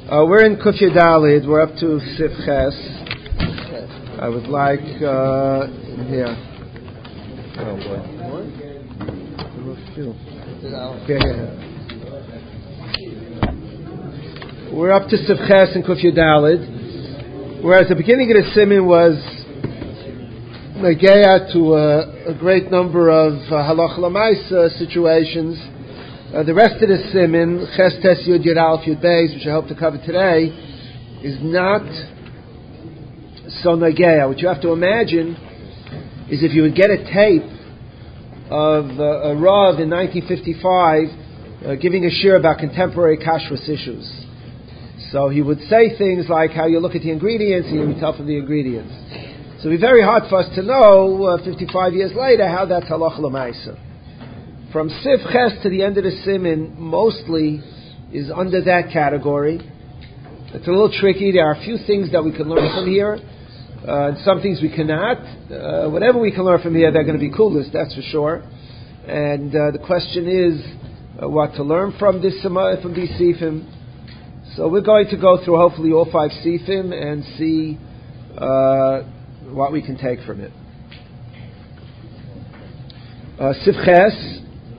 We're in Kuf Yudalid. We're up to Sif Ches. I would like here. Oh boy. We're up to Sif Ches in Kuf Yudalid. Whereas the beginning of the Siman was Nageya to a great number of Halach L'Maisa situations. The rest of the Siman, Ches Tes Yud Yud Aleph Yud Beis, which I hope to cover today, is not so Nageya. What you have to imagine is if you would get a tape of a Rav in 1955 giving a shir about contemporary kashrus issues. So he would say things like how you look at the ingredients and you would tell from the ingredients. So it would be very hard for us to know 55 years later how that's halach l'maisa. From Sif Ches to the end of the Siman mostly is under that category. It's a little tricky. There are a few things that we can learn from here. And some things we cannot. Whatever we can learn from here, they're going to be coolest, that's for sure. And the question is what to learn from these Sifim. So we're going to go through hopefully all 5 Sifim and see what we can take from it. Sif Ches,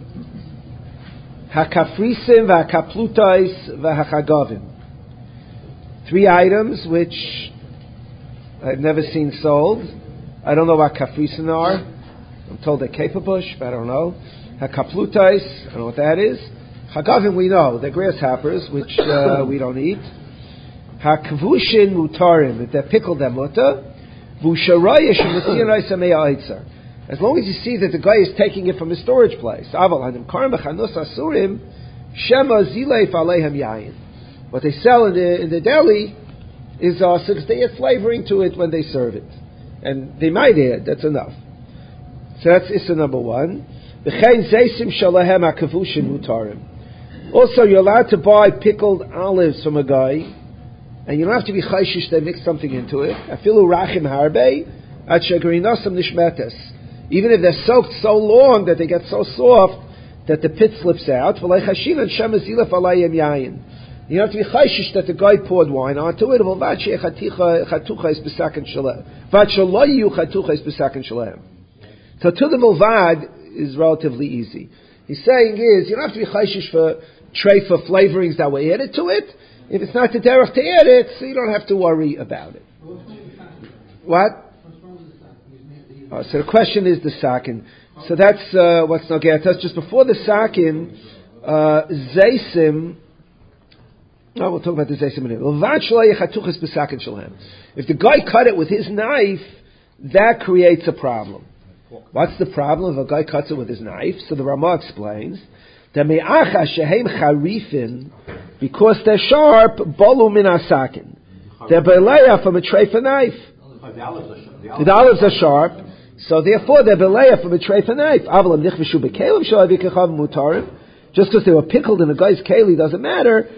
HaKafrisim v'HaKaplutais v'HaChagavim. 3 items which I've never seen sold. I don't know what Kafrisim are. I'm told they're Kepabush, but I don't know. HaKaplutais, I don't know what that is. Chagavim we know, they're grasshoppers, which we don't eat. HaKavushin mutarim, if they're pickled, they're muta. V'usharayish v'tziyanai sameya aitzar. As long as you see that the guy is taking it from a storage place. Aval hanim karim b'chanus asurim shema zileif alehem yayin. What they sell in the deli is since they add flavoring to it when they serve it. And they might add, that's enough. So that's issa number 1. V'chein zeisim shalahem hakavushin mutarim. Also, you're allowed to buy pickled olives from a guy, and you don't have to be chayshish to mix something into it. Afilu rachim harbe, at shagrinasam nishmetes. Even if they're soaked so long that they get so soft that the pit slips out. You don't have to be chayshish that the guy poured wine onto it. So to the mulvad is relatively easy. He's saying is, you don't have to be chayshish for treifa flavorings that were added to it. If it's not the derech to add it, so you don't have to worry about it. What? So the question is the sakin. So that's what's nageya. Just before the sakin, zeisim. No, we'll talk about the zeisim in a minute. If the guy cut it with his knife, that creates a problem. What's the problem if a guy cuts it with his knife? So the Ramah explains that because they're sharp, bolu min asakin. They're beleya from a treifa knife. The olives are sharp, so therefore they're beleya from a treifa knife. Just because they were pickled in a guy's keli doesn't matter.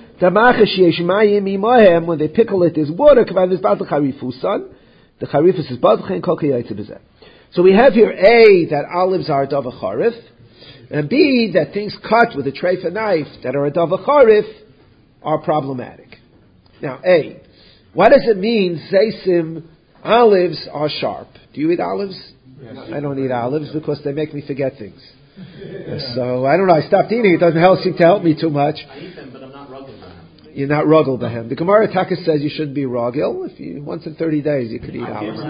When they pickle it, there's water. The charifus is badchen kol kiyaytze. So we have here A, that olives are a dava charif, and B, that things cut with a treifa knife that are a dava charif are problematic. Now A, what does it mean zeisim olives are sharp? Do you eat olives? Yes. I don't eat olives because they make me forget things. So I don't know, I stopped eating, it doesn't seem to help me too much. I eat them, but I'm not rugel behem. You're not rugel behem. The Gemara Taka says you shouldn't be rugel. If you once in 30 days you could eat olives.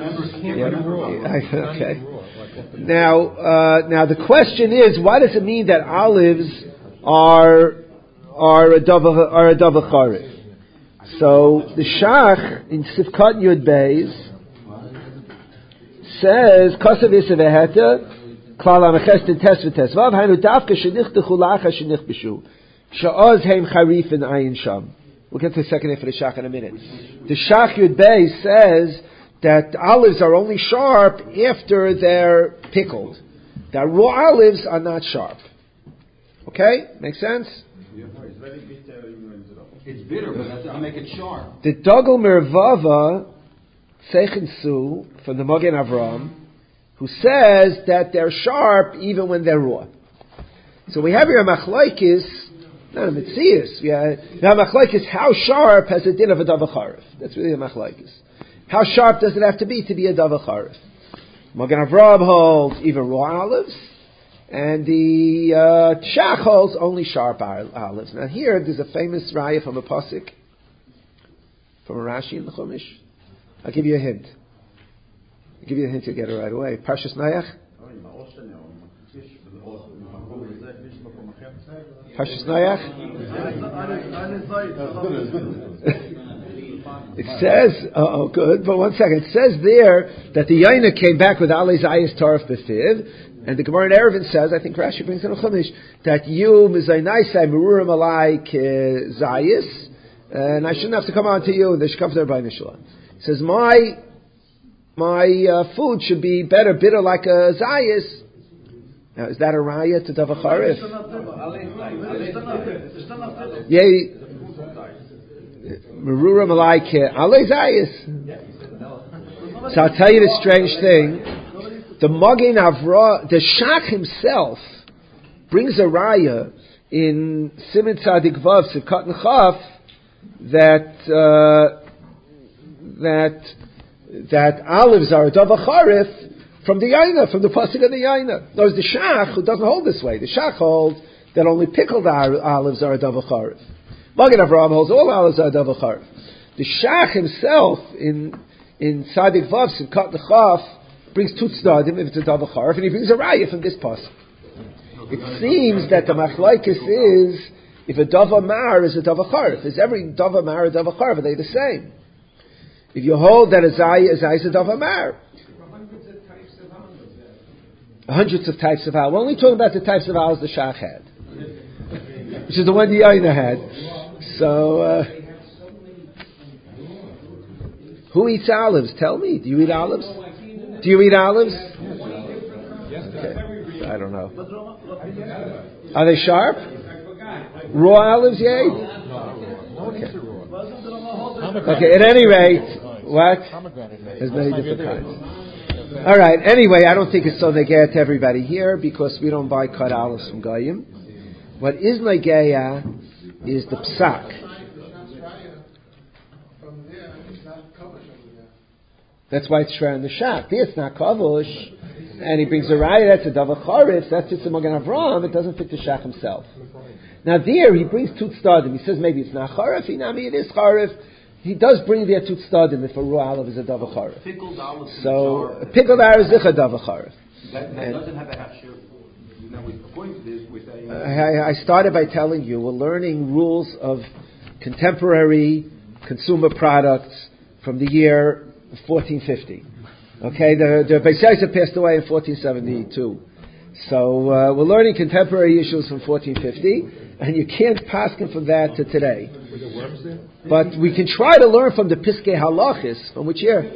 Okay. Now the question is, why does it mean that olives are a dava charif? So the Shach in Sifkat Yud Beis says Kasav Yisaveheta Klal HaMeches Tes V'Tesvav Hainu Davka Shenichtachu Lacha Shenichbishu Sha'oz Heim Charif in Ayin Sham. We'll get to the second half of the Shach in a minute. The Shach Yud Beis says that olives are only sharp after they're pickled. That raw olives are not sharp. Okay? Makes sense? It's bitter, but that doesn't make it sharp. The Dogel Mervava Seichen Su from the Magen Avram, who says that they're sharp even when they're raw. So we have here a machlaikis Not a mitzias. Yeah. Now, machlokes, how sharp has a din of a davar charif? That's really a machlokes. How sharp does it have to be a davar charif? Magen Avraham holds even raw olives, and the Shach holds only sharp olives. Now here, there's a famous raya from a pasuk, from a Rashi in the Chumash. I'll give you a hint. You'll get it right away. Parshas Noach. Parshas Noach. It says, good, but one second. It says there that the Yaina came back with Ali Zayis Tarif Befiv, and the Gemara in Eruvin says, I think Rashi brings in a Chumash, that you, Mizainaisai, Merurim Alai Zayis, and I shouldn't have to come on to you, and they should come to their by Nishla. It says, my food should be bitter like a Zayis. Now, is that a raya to davar charif? Yay. Merura Malaike Ale Zayis. So I'll tell you the strange thing. The Magen Avraham, the Shach himself, brings a raya in Siman Tzadik Vav Sivkat Nechaf that olives are a davar charif from the Yaina, from the pasuk of the Yaina. There's the Shach who doesn't hold this way. The Shach holds that only pickled olives are a davar charif. Magen Avraham holds all olives are davar charif. The Shach himself in Tzadik Vav Sivkat Nechaf brings two tzdadim if it's a davar charif, and he brings a raya from this pasuk. It seems that the machlokes is if a davar mar is a davar charif. Is every davar mar a davar charif? Are they the same? If you hold that a zayis is a davar mar, hundreds of types of owls. We're only talking about the types of owls the Shach had, which is the one the Yaina had. So, who eats olives? Tell me. Do you eat olives? Do you eat olives? Okay. I don't know. Are they sharp? Raw olives, yay? Okay. Okay. At any rate, what? There's many different kinds. All right. Anyway, I don't think it's so negaya to everybody here because we don't buy cut olives from Goyim. What is negaya is the psak. That's why it's shver in the shach. There it's not kavush, and he brings a raya that's a davar charif. That's just a Magen Avraham. It doesn't fit the shach himself. Now there he brings two tzdadim. He says maybe it's not charif. It is charif. He does bring there two tzdadim if a raw olive is a davar charif. Pickled olive. So pickled olive is a davar charif. That doesn't have a half share. According to this, we're saying. I started by telling you we're learning rules of contemporary consumer products from the year 1450. Okay, the Beis Yosef passed away in 1472. So we're learning contemporary issues from 1450, and you can't pass them from that to today. But we can try to learn from the Piskei Halachis. From which year?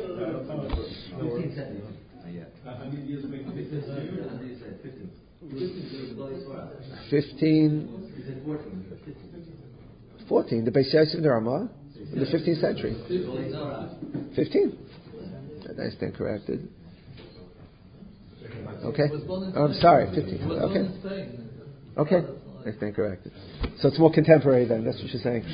14. The Beis Yosef in the Ramah in the 15th century. 15. I stand corrected. Okay. I'm sorry, 15. Okay. I stand corrected. So it's more contemporary then. That's what you're saying.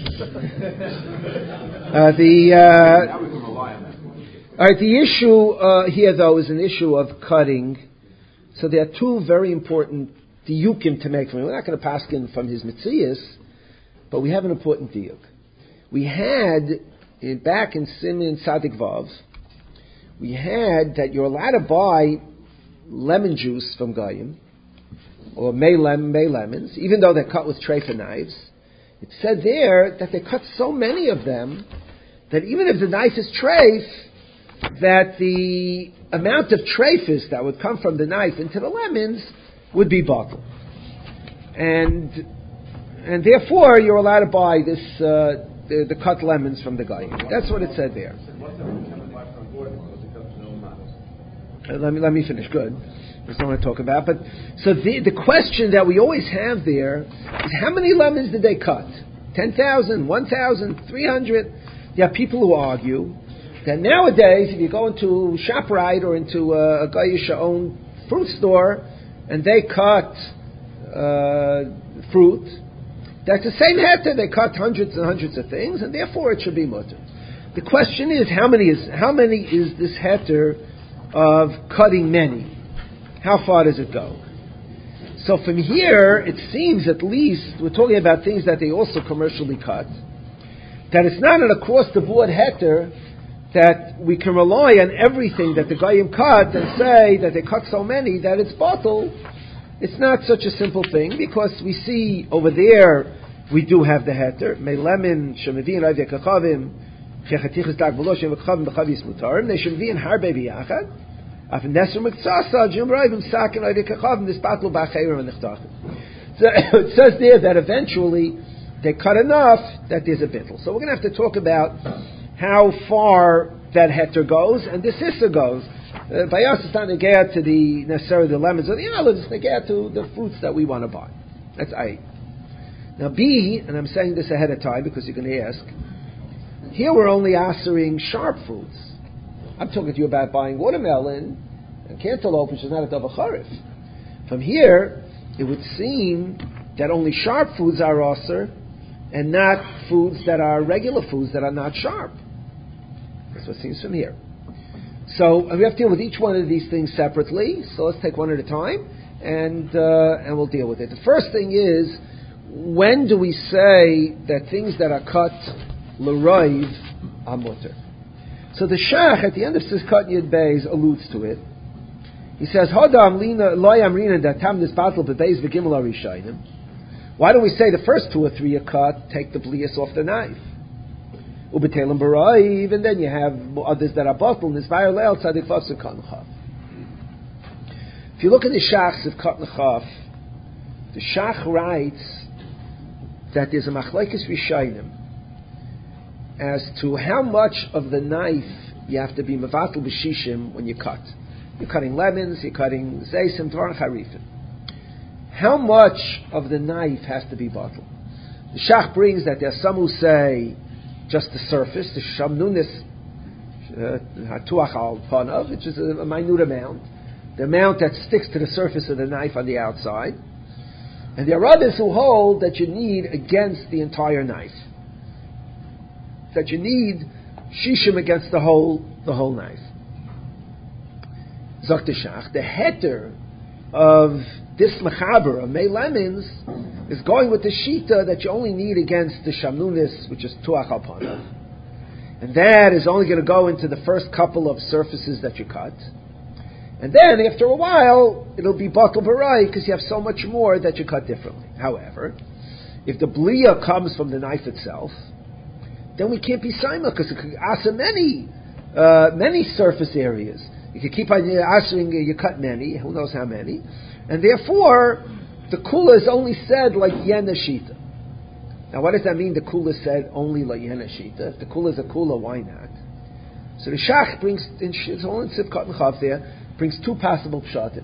Now we can rely on that. All right. The issue here, though, is an issue of cutting. So there are two very important diyukim to make from him. We're not going to paskin from his mitzias, but we have an important diyuk. We had back in Siman Tzadik Vav, we had that you're allowed to buy lemon juice from Goyim, or may lemons, even though they're cut with treifa knives. It said there that they cut so many of them that even if the knife is treif, that the amount of treifas that would come from the knife into the lemons would be bottled. And therefore you're allowed to buy this the cut lemons from the Goyim. That's what it said there. Let me finish. Good. That's not what I talk about. But so the question that we always have there is how many lemons did they cut? 10,000, 1,000, 300? There are people who argue that nowadays, if you go into ShopRite or into a Goyish-owned fruit store and they cut fruit, That's the same heter. They cut hundreds and hundreds of things, and therefore it should be mutter. The question is, how many is this heter of cutting many? How far does it go? So from here, it seems at least, we're talking about things that they also commercially cut, that it's not an across-the-board heter that we can rely on everything that the Goyim cut and say that they cut so many that it's bottled. It's not such a simple thing, because we see over there, we do have the heter. Meilemin, Shemevin, Rav Yekachavim, Chechatichas Dag V'Loshem V'Chavim V'Chavis Mutarim, They Shemevin Harbe B'Yachad, Af Nesr Mektsasa, Jim Raivim Sakin, Rav Yekachavim, this battle B'Achayim and Nechtachim. So it says there that eventually they cut enough that there's a bittul. So we're going to have to talk about how far that heter goes and this issa goes. By us, it's not negaya to necessarily the lemons or the olives, it's negaya to the fruits that we want to buy. That's A. Now B, and I'm saying this ahead of time because you're going to ask, here we're only answering sharp fruits. I'm talking to you about buying watermelon and cantaloupe, which is not a davar charif. From here, it would seem that only sharp foods are aser, and not foods that are regular foods that are not sharp. That's what it seems from here. So we have to deal with each one of these things separately. So let's take one at a time, and we'll deal with it. The first thing is, when do we say that things that are cut l'roiv are mutter? So the Shach at the end of Sizkat Yud Beis alludes to it. He says, "Hodam lina loyam rina datam this battle bebeis v'gimel arishayim." Why don't we say the first two or three are cut, take the blias off the knife? Ubetelim baraiv, and then you have others that are bottled. Nisvayer leil tzadik vasu kat nechaf. If you look at the Shachs of kat nechaf, the Shach writes that there's a machlekes rishayim as to how much of the knife you have to be mevatel b'shishim when you cut. You're cutting lemons, you're cutting zeisim, dvar charifim. How much of the knife has to be bottled? The Shach brings that there are some who say just the surface, the shamnunis hatuach al panav, which is a minute amount, the amount that sticks to the surface of the knife on the outside. And there are others who hold that you need against the entire knife, that you need shishim against the whole knife. Zok the Shach, the heter of this mechaber of Mei Lemons is going with the shita that you only need against the shamnunis, which is tuach al panav, and that is only going to go into the first couple of surfaces that you cut, and then after a while it'll be batal barai because you have so much more that you cut differently. However, if the blia comes from the knife itself, then we can't be saima because it could asa many surface areas. You can keep on asking you cut many, who knows how many. And therefore, the kula is only said like yena shita. Now, what does that mean? The kula is said only like yena shita. If the kula is a kula, why not? So the Shach brings, it's only in Sivkat and Chav there, brings two possible pshatim.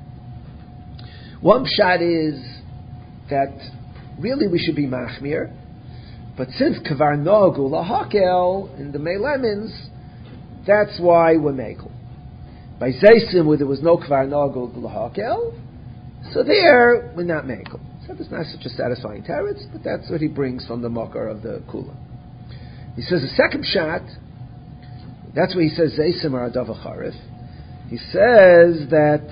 One pshat is that really we should be machmir, but since kavar nogu lahakel in the Mei Lemons, that's why we're mekel. By zeisim, where there was no kavar nogu lahakel, so there, we're not mekel. So it's not such a satisfying teretz, but that's what he brings from the makar of the kula. He says the second shot, that's where he says zeisim are a davar charif. He says that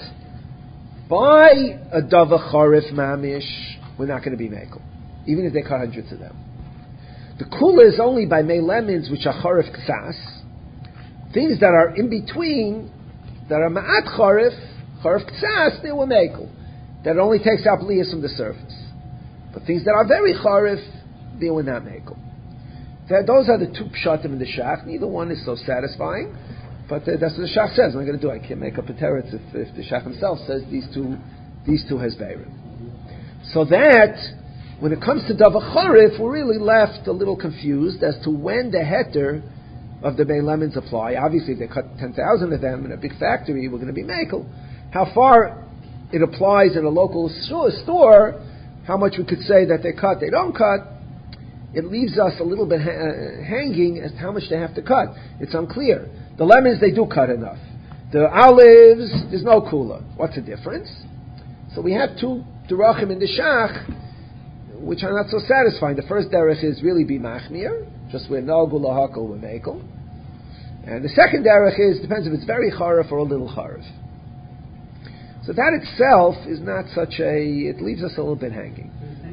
by a davar charif mamish, we're not going to be mekel, even if they cut hundreds of them. The kula is only by Mei Lemons, which are charif ksas, things that are in between, that are ma'at charif ksas, they were mekel. That only takes out blias from the surface. But things that are very charif, they were not mekel. Those are the two pshatim in the Shach. Neither one is so satisfying, but that's what the Shach says. What am I going to do? I can't make up a teretz if the Shach himself says these two has beirim. So that, when it comes to davar charif, we're really left a little confused as to when the heter of the Mei Lemons apply. Obviously, if they cut 10,000 of them in a big factory, we're going to be mekel. How far it applies in a local store, how much we could say that they cut, they don't cut, it leaves us a little bit hanging as to how much they have to cut. It's unclear. The lemons, they do cut enough. The olives, there's no kula. What's the difference? So we have two derachim in the Shach. which are not so satisfying. The first derech is really be machmir, just we're nogul lahakol we're mekel. And the second derech is, depends if it's very charif or a little charif. So that itself is not such it leaves us a little bit hanging.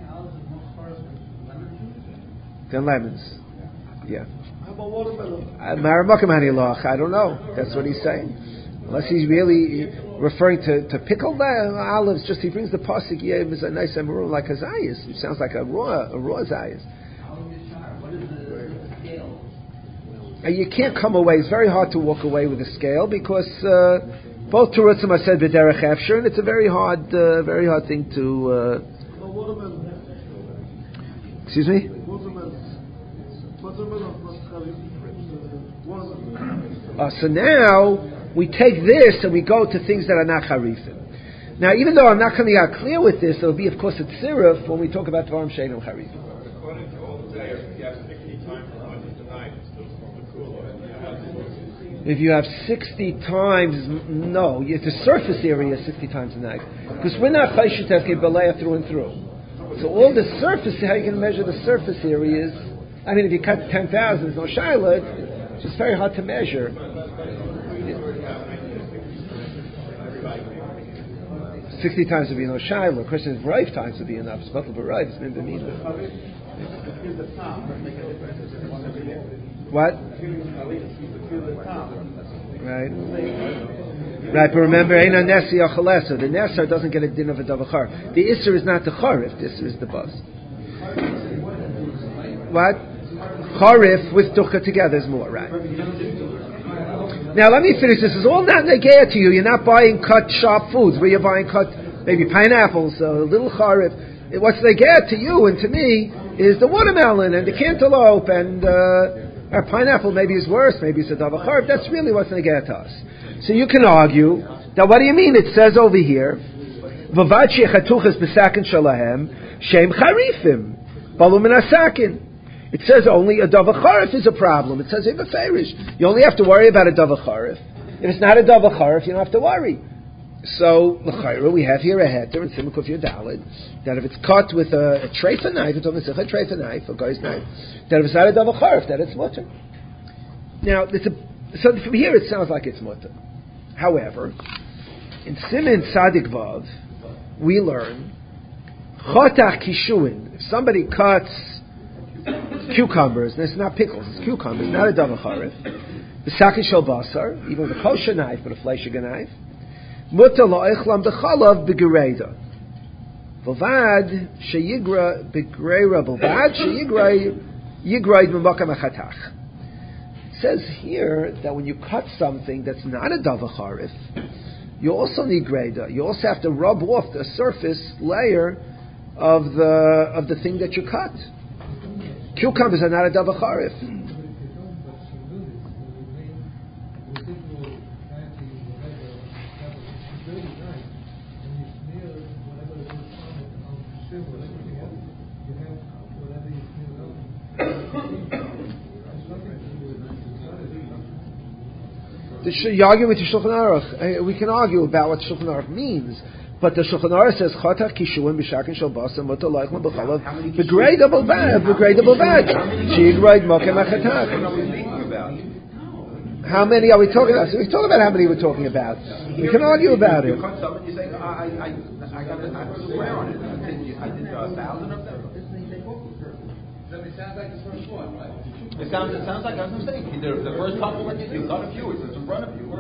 Than lemons. Yeah. How about watermelon? I don't know. That's what he's saying. Unless he's really referring to pickled olives, just he brings the pasuk, yeah, it's a nice emerald like a zayis. It sounds like a raw zayis. And you can't come away. It's very hard to walk away with a scale because both Turutzim are said b'derech efshar, and it's a very hard thing to. Excuse me. So now we take this and we go to things that are not harifim. Now, even though I'm not coming out clear with this, there will be, of course, a tziruf when we talk about dvarim she'einem harifim. According to Old Days, if you have 60 times as much as tonight, it's still from the cooler. If you have 60 times, no, the surface area is 60 times a night. Because we're not chayshut tefke baleya through and through. So all the surface, how you can measure the surface areas, I mean, if you cut 10,000, there's no shaila, it's just very hard to measure. 60 times would be no shaila. The question is, rife times would be enough. It's not the rife, it's been the need. What? Right. Right, but remember, Eina Nesi Achalesa. The Neser doesn't get a din of a davachar. The Isser is not the Charif, the Isser is the bus. What? Charif with Dukkha together is more, right? Now let me finish. This is all not negaya to you. You're not buying cut sharp foods where you're buying cut maybe pineapples, a little Charif. What's negaya to you and to me is the watermelon and the cantaloupe and a pineapple maybe is worse, maybe it's a davachar. That's really what's negaya to us. So you can argue that what do you mean? It says over here, "Vavad shechatuchas b'sakin shalahem shem charifim balu min hasakin." It says only a davacharif is a problem. It says ifaferish. You only have to worry about a davacharif. If it's not a davacharif, you don't have to worry. So l'chayra, we have here a heter in Simukuf Yudalid that if it's cut with a treifa knife, it's almost a treifa knife, a guy's knife, that if it's not a davacharif, that it's mutter. Now, so from here it sounds like it's mutter. However, in Siman Sadik Vav, we learn chotach kishuin. If somebody cuts cucumbers, and it's not pickles, it's cucumbers, not a davacharif. The sakin shel basar, even with a kosher knife, but a fleishiger knife. Mutter lo'echlam b'chalav b'gereida. V'vad sheyigra b'gereira b'vad yigraid b'makam achatach. It says here that when you cut something that's not a davacharif, you also need greida. You also have to rub off the surface layer of the thing that you cut. Cucumbers are not a davacharif. You argue with the Shulchan Aruch. We can argue about what Shulchan Aruch means, but the Shulchan Aruch says Chatach Kishuim b'Shakin Shel Basar Mutar Leichman b'Chalav b'Greidable Bad Shigraid Mokem Achatach. How many are we talking about? So we talk about how many we're talking about. We can argue about it. You cut some and you say, I got a square on it. I did 1,000 of them. It sounds like the first one, right? It sounds like I was saying. The first couple that you cut a few. It's in front of you.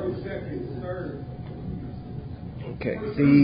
Okay.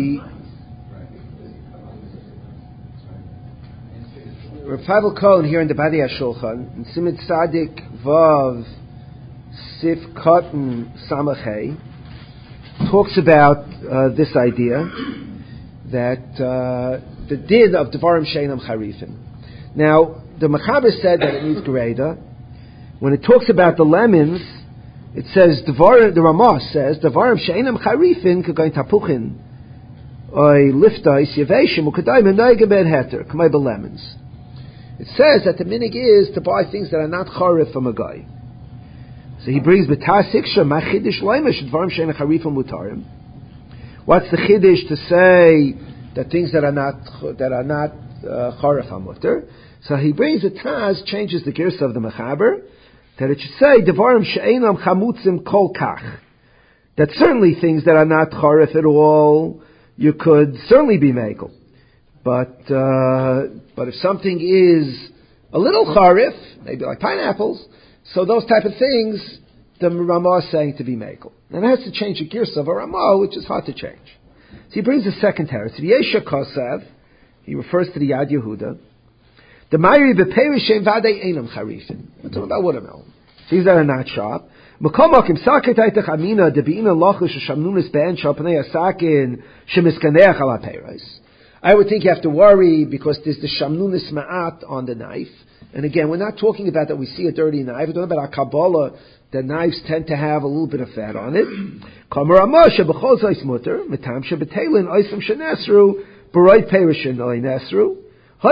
Rav Pavel Cohen here in the Badi HaShulchan in Siman Tzadik Vav Sif Cotton Samachay talks about this idea that the din of Devarim She'einem Charifim. Now, the Mechaber said that it needs Gereda. When it talks about the lemons, it says, the Ramah says, Devarim She'einem Charifim K'goyin Tapuchin Oy Liftais Yeveshim U'Kadai Menoi Ben Heter K'may Lemons. It says that the minig is to buy things that are not Charif from a guy. So he brings B'Tasiksha Machidish Leimesh Devarim She'einem Charifim Mutarim. What's the Chiddush to say that things that are not Charif HaMutter. So he brings the Taz, changes the Girsa of the Mechaber, that it should say, Devarim she'enam chamutzim kol kach. That certainly things that are not Charif at all, you could certainly be Mekel. But if something is a little Charif, maybe like pineapples, so those type of things, the Ramah is saying to be Mekel. And it has to change the Girsa of a Ramah, which is hard to change. So he brings a second teretz. V'yesha kosev, he refers to the Yad Yehuda. The Mayri b'perishem vadei einam charifin. We're talking about watermelon. Things that are not sharp. Mekomokim saket aitach amina debiina lochish shamnunis ben sharpnei asakin shemiskanech ala peiros. I would think you have to worry because there's the shamnunis ma'at on the knife. And again, we're not talking about that we see a dirty knife. We're talking about our Kabbalah, that knives tend to have a little bit of fat on it. Kamar Amosha b'chol zayis mutter mitam shebetelin oisam shenesru b'roid perishin oy nesru. He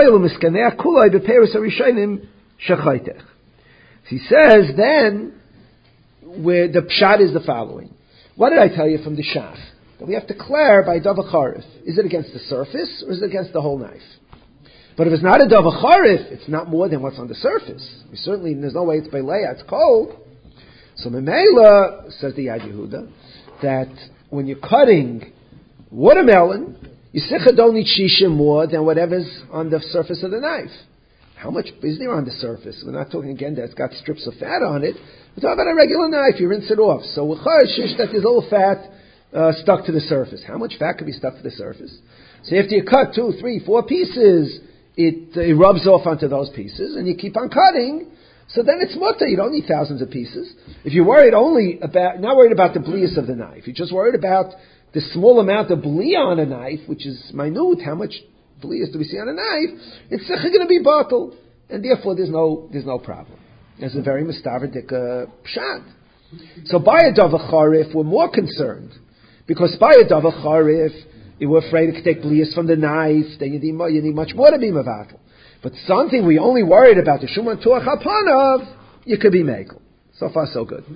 says then, where the pshat is the following. What did I tell you from the shach? That we have to declare by dava charif. Is it against the surface or is it against the whole knife? But if it's not a dava charif, it's not more than what's on the surface. There's no way it's by leia, it's cold. So Memela, says the Yad Yehuda, that when you're cutting watermelon, you don't need shisha more than whatever's on the surface of the knife. How much is there on the surface? We're not talking again that it's got strips of fat on it. We're talking about a regular knife. You rinse it off. So with shish, that there's a little fat stuck to the surface. How much fat could be stuck to the surface? So after you cut 2, 3, 4 pieces, it rubs off onto those pieces, and you keep on cutting. So then it's mutter. You don't need thousands of pieces. If you're worried not worried about the blias of the knife, you're just worried about the small amount of blia on a knife, which is minute, how much blias do we see on a knife? It's going to be bottled, and therefore there's no problem. There's a very mistaverdik pshat. So by a dava charif, we're more concerned, because by a dava charif, you were afraid it could take blias from the knife. Then you need much more to be mavatal. But something we only worried about the shuman tuach hapanav, you could be mekel. So far, so good.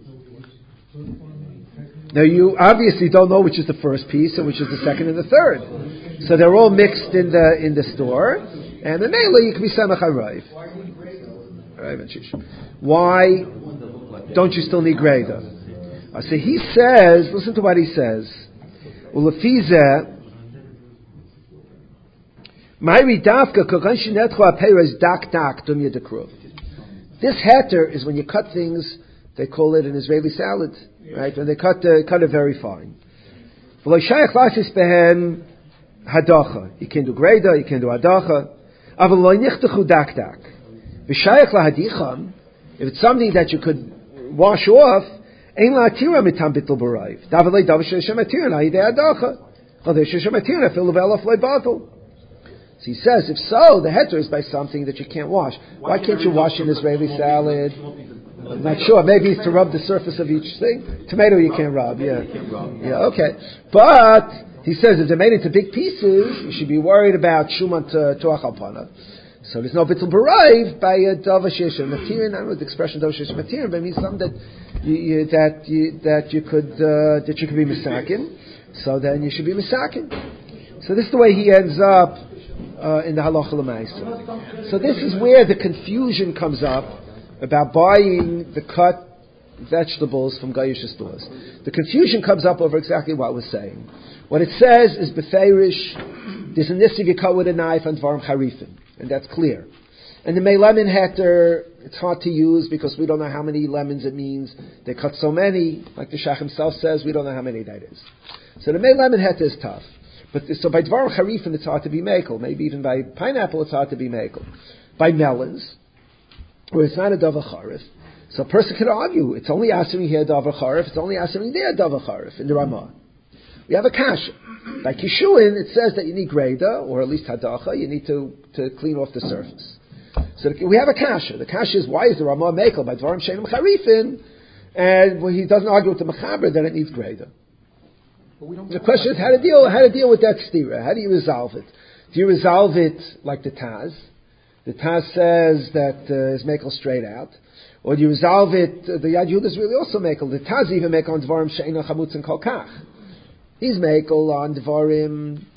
Now you obviously don't know which is the first piece and which is the second and the third. So they're all mixed in the store, and the melee you can be samach harayv. Why don't you still need greda? So he says, listen to what he says. Ulefize, Mayri dafka kogan shinetchu apeiros dak dum yedekruv. This heter is when you cut things. They call it an Israeli salad, right? When they cut it very fine. You can do greda, you can do hadacha. If it's something that you could wash off, so he says, if so, the heter is by something that you can't wash. Why can't you wash an Israeli salad? I'm not sure. Maybe it's to rub the surface of each thing. Tomato you can't rub. Yeah, okay. But he says if they're made into big pieces, you should be worried about shuman tuach alpana. So there's no bittul barayv by a dava shesh matirin. I don't know the expression dava shesh matirin, but it means something that you could be misakin. So then you should be misakin. So this is the way he ends up in the halacha l'maisa. So this is where the confusion comes up about buying the cut vegetables from Gayish stores. The confusion comes up over exactly what we're saying. What it says is beferish, there's a nissiv you cut with a knife on dvarim charifin, and that's clear. And the may lemon heter, it's hard to use because we don't know how many lemons it means. They cut so many, like the Shach himself says, we don't know how many that is. So the may lemon heter is tough. So by dvarim charifin it's hard to be mekel. Maybe even by pineapple it's hard to be mekel. By melons, where it's not a dava charif, so a person could argue it's only asking here dava charif, it's only asking there dava charif in the Ramah. We have a kasha. By kishuin, it says that you need greda or at least hadacha. You need to clean off the surface. So we have a kasha. The kasha is why is the Ramah mekel by dvarim shenim charifin, and when he doesn't argue with the mechaber that it needs greda. The question is how to deal with that stira. How do you resolve it? Do you resolve it like the Taz? The Taz says that is mekel straight out. Or do you resolve it, the Yad Yehuda is really also mekel. The Taz even mekel on dvarim she'ena chamutz and kol kach. He's mekel on dvarim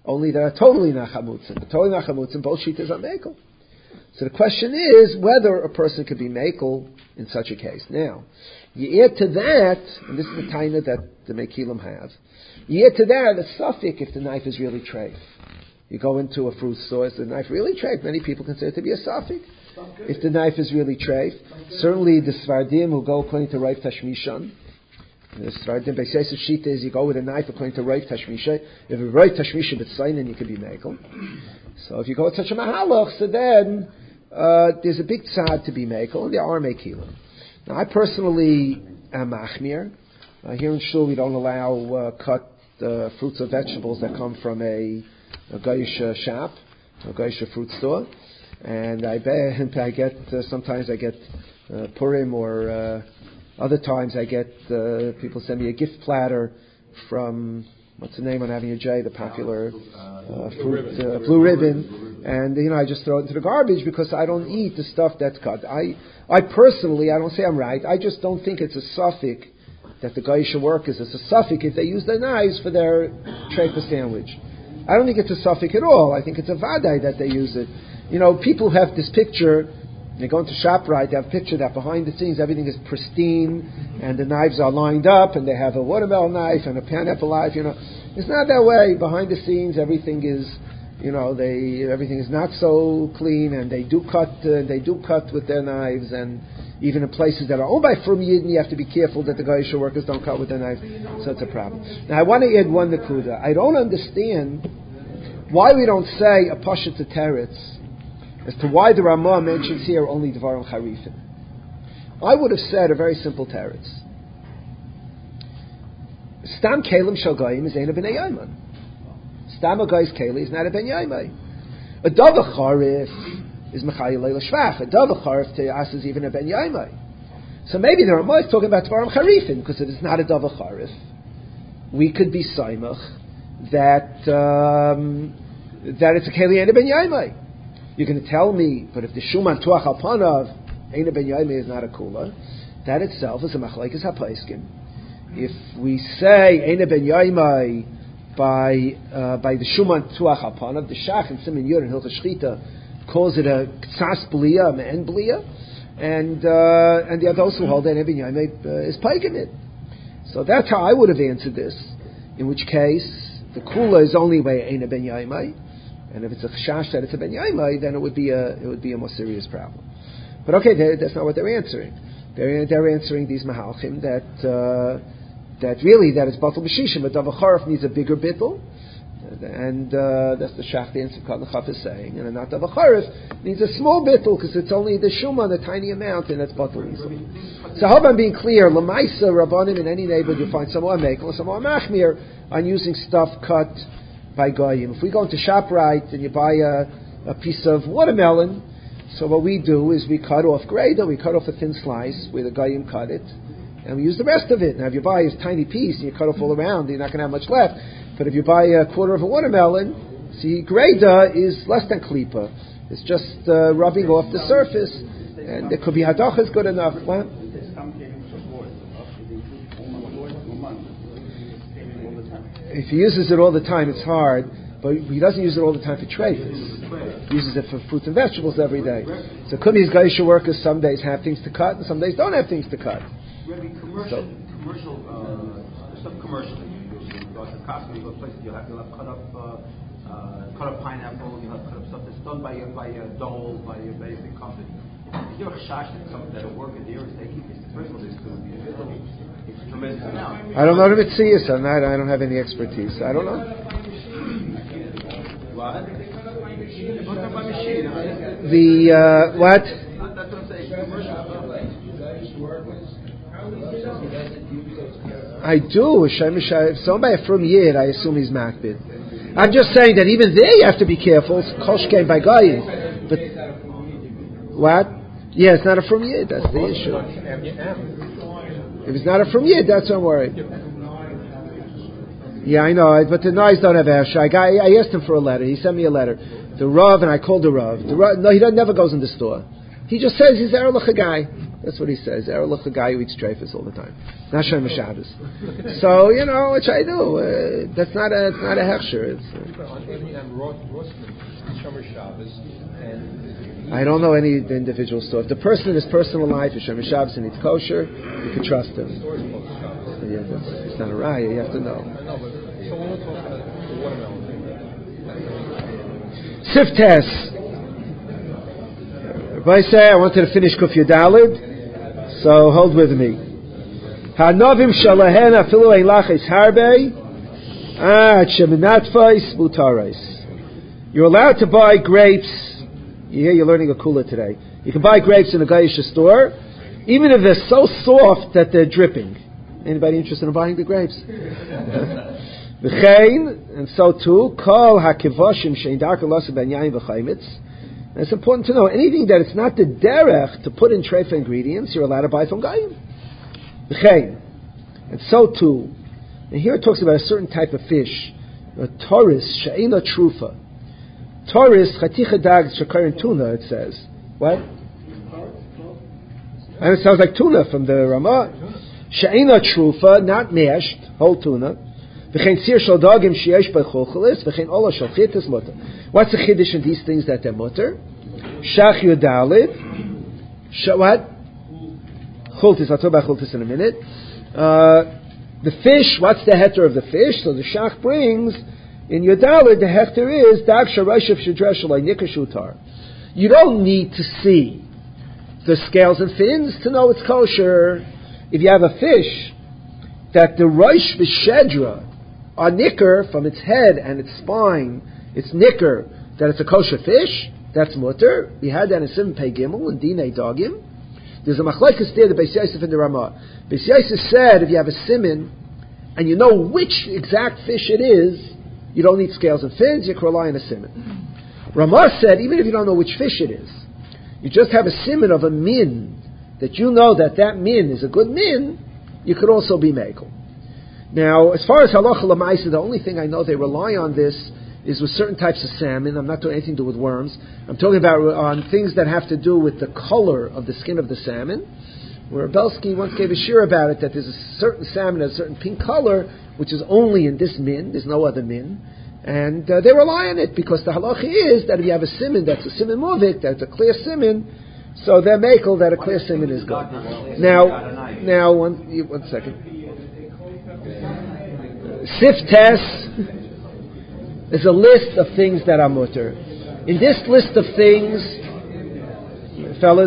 only they're totally not chamutzin. Totally not chamutzin, both shitas are mekel. So the question is whether a person could be mekel in such a case. Now, you add to that, and this is the taina that the mekilim have, you add to that a suffix if the knife is really treif. You go into a fruit store, is the knife really treif? Many people consider it to be a suffix. If the knife is really treif, certainly the Svardim who go according to Rav Tashmishan, the Svardim Beiseis Shita is you go with a knife according to Rav Tashmisha. If a Rav Tashmisha b'tzayin, then you can be mekel. So if you go with such a mahalach, so then there's a big tzad to be mekel, and there are mekilim. Now I personally am machmir. Here in Shul we don't allow cut fruits or vegetables that come from a Goyish shop, a Goyish fruit store. And I get sometimes I get Purim, or other times I get people send me a gift platter from what's the name on Avenue J, the popular fruit Blue Ribbon, and I just throw it into the garbage because I don't eat the stuff that's cut. I personally, I don't say I'm right, I just don't think it's a suffix that the Goyish workers, it's a suffix if they use their knives for their trefa sandwich. I don't think it's a suffix at all. I think it's a vadai that they use it. People have this picture, they go into ShopRite, they have a picture that behind the scenes everything is pristine, and the knives are lined up, and they have a watermelon knife and a pineapple knife, It's not that way. Behind the scenes everything is, everything is not so clean, and they do cut with their knives, and even in places that are owned by Frum Yidden, you have to be careful that the Goyish workers don't cut with their knives, so it's a problem. Now I want to add one nekuda. I don't understand why we don't say a pashat teretz as to why the Ramah mentions here only Dvarim Charifim. I would have said a very simple teretz. Stam Kalim Shal Goyim is Eina B'nei Yaiman. Stam a guy's Kali is not a Ben Yaimai. A Dava Charif is Mechayil Leila Shvach. A Dava Charif to us is even a Ben Yaimai. So maybe the Ramah is talking about Dvarim Charifim because it is not a Dava Charif. We could be Saimach that it's a Kali Eina Ben Yaimai. You're going to tell me, but if the Shuman Tuach Alpanav, Eina Ben Yaimai is not a Kula, that itself is a Machlekes HaPaiskim. If we say Eina Ben Yaimai by the Shuman Tuach Alpanav, the Shach and Siman Yud and Hilchos Shchita calls it a Ktsas B'liya, Me'en B'liya, and there are those who hold that Eina Ben Yaimai is paiking it. So that's how I would have answered this, in which case the Kula is only by Eina Ben Yaimai. And if it's a chash that it's a ben yaimai, then it would be a more serious problem. But okay, that's not what they're answering. They're answering these mahalchim that really that is batal b'shishim, but Dava Charif needs a bigger bittul, and that's the shach the answer Kadlachaf is saying, and not Dava Charif needs a small bittul because it's only the shuman, the tiny amount, and that's batal easily. So I hope I'm being clear. Lamaisa Rabbanim in any neighborhood you find someone mekel, someone machmir on using stuff cut by Goyim. If we go into ShopRite and you buy a piece of watermelon, so what we do is we cut off Greda, we cut off a thin slice where the Goyim cut it, and we use the rest of it. Now if you buy a tiny piece and you cut off all around, you're not going to have much left. But if you buy a quarter of a watermelon, see, Greda is less than Klipa. It's just rubbing off the surface, and there could be Hadach is good enough. What? If he uses it all the time, it's hard, but he doesn't use it all the time for treifas. He uses it for fruits and vegetables every day. So it could be his Goyish workers some days have things to cut, and some days don't have things to cut. Commercial, some commercial. You go to Costco, you go to places, you'll have cut up pineapple, you'll have cut up stuff that's done by a Dole, by a basic company. Is there a chash that something that a worker there is taking? First of all, there's it's a tremendous amount. I don't know the Mitzias on that. I don't have any expertise. I don't know. What? The what? That's what I'm saying. I do. If somebody from Yid, I assume he's makbid. I'm just saying that even there you have to be careful. Kosh came by Goyim. But what? Yeah, it's not a from Yid. That's the issue. If it's not a from Yid, that's what I'm worried. Yeah, I know, but the Nais don't have Ersha. I asked him for a letter. He sent me a letter. The Rav, and I called the Rav. No, he never goes in the store. He just says he's the Erlich guy. That's what he says. Look, a guy who eats treifas all the time. Not Shem Shabbos. So, which I do. It's not a hechsher. I don't know any individual store. If the person in his personal life is Shem Shabbos and eats kosher, you can trust him. Yeah, it's not a raya. You have to know. Siftes. Everybody say, I wanted to finish Kuf Yudalid, so hold with me. Hanovim shalahen afilu eilaches harbe, sheminatfais mutarais. You're allowed to buy grapes. You're learning a kula today. You can buy grapes in a Gaisha store, even if they're so soft that they're dripping. Anybody interested in buying the grapes? And so too, kol hakivoshim shein darka losa ben yain v'chaimitz. It's important to know anything that it's not the derech to put in treifa ingredients, you're allowed to buy from Gayim. And so too, and here it talks about a certain type of fish, a toris she'ena trufa. Toris chaticha dag shakarin tuna. It says what? And it sounds like tuna from the Ramah. She'ena trufa, not mashed, whole tuna. What's the chiddush in these things that they're mutter? Shach Yudalid. What? Chultis. I'll talk about chultis in a minute. The fish. What's the heter of the fish? So the shach brings in Yudalid. The heter is dag sharashav shedresh alay nikar shutar. You don't need to see the scales and fins to know it's kosher. If you have a fish that the rosh v'shedra are nicker from its head and its spine, it's nicker that it's a kosher fish, that's mutter. We had that in Simon Pei Gimel and Dinei Dagim. There's a machlekes there, the Beis Yosef and the Ramah. Beis Yosef said if you have a siman and you know which exact fish it is, you don't need scales and fins, you can rely on a siman. Ramah said even if you don't know which fish it is, you just have a siman of a min, that you know that min is a good min, you could also be mekel. Now, as far as halacha l'maisa, the only thing I know they rely on this is with certain types of salmon. I'm not doing anything to do with worms. I'm talking about on things that have to do with the color of the skin of the salmon. Where Belsky once gave a shir about it, that there's a certain salmon has a certain pink color, which is only in this min. There's no other min. And they rely on it because the halacha is that if you have a siman that's a siman movik, that's a clear siman, so they're makel that a clear siman is good. Now, one second. Siftes is a list of things that are mutter. In this list of things, fellas,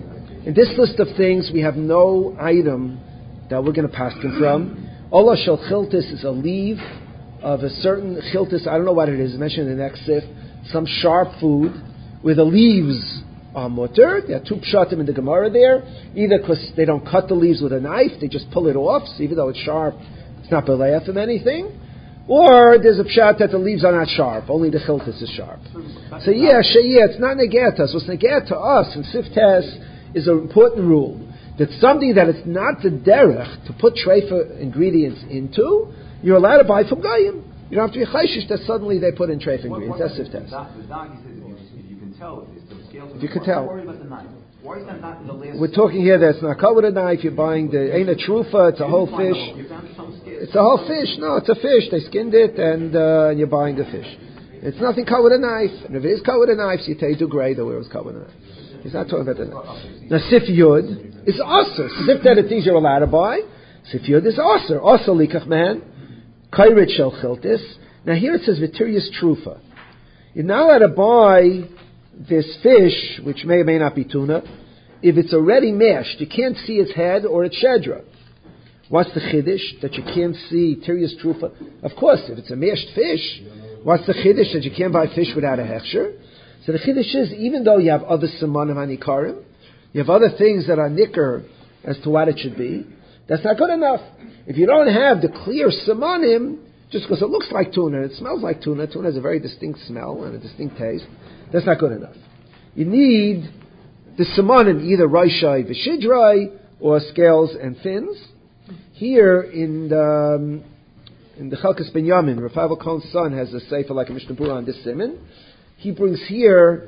we have no item that we're going to pass them from. Ola shel chiltis is a leaf of a certain chiltis. I don't know what it is. It's mentioned in the next sif. Some sharp food where the leaves are mutter. There are two pshatim in the Gemara there. Either because they don't cut the leaves with a knife, they just pull it off. So even though it's sharp, it's not beleah from anything. Or there's a pshat that the leaves are not sharp, only the chiltis is sharp. So it's not negetas. What's neget to us in Siftes is an important rule. That something that it's not the derech to put treifa ingredients into, you're allowed to buy from Goyim. You don't have to be chayshish that suddenly they put in treifa ingredients. That's Siftes. If you can tell, if you could tell. Worry about the knife. Why is that not in the list? We're talking here that it's not cut with a knife. You're buying ain't a trufa. It's a whole fish. It's a whole fish. No, it's a fish. They skinned it, and you're buying the fish. It's nothing cut with a knife. And if it is cut with a knife, so you tell you do grey though where it was cut with a knife. He's not talking about the knife. Now, sif yud is aser. Sif that are things you're allowed to buy. Sif yud is aser. Aser likach man. Kairit shel chiltis. Now here it says vitirius trufa. You're not allowed to buy this fish, which may or may not be tuna, if it's already mashed. You can't see its head or its shedra. What's the chiddush? That you can't see tirius trufa? Of course, if it's a mashed fish, what's the chiddush? That you can't buy fish without a hechsher? So the chiddush is, even though you have other simanim hanikarim, you have other things that are nicker as to what it should be, that's not good enough. If you don't have the clear simanim, just because it looks like tuna, it smells like tuna, tuna has a very distinct smell and a distinct taste, that's not good enough. You need the simanim, either raishai v'shidrai, or scales and fins. Here in the Chalkas Ben Yamin, Rafael Cohn's son has a sefer like a Mishnah Berurah on this siman. He brings here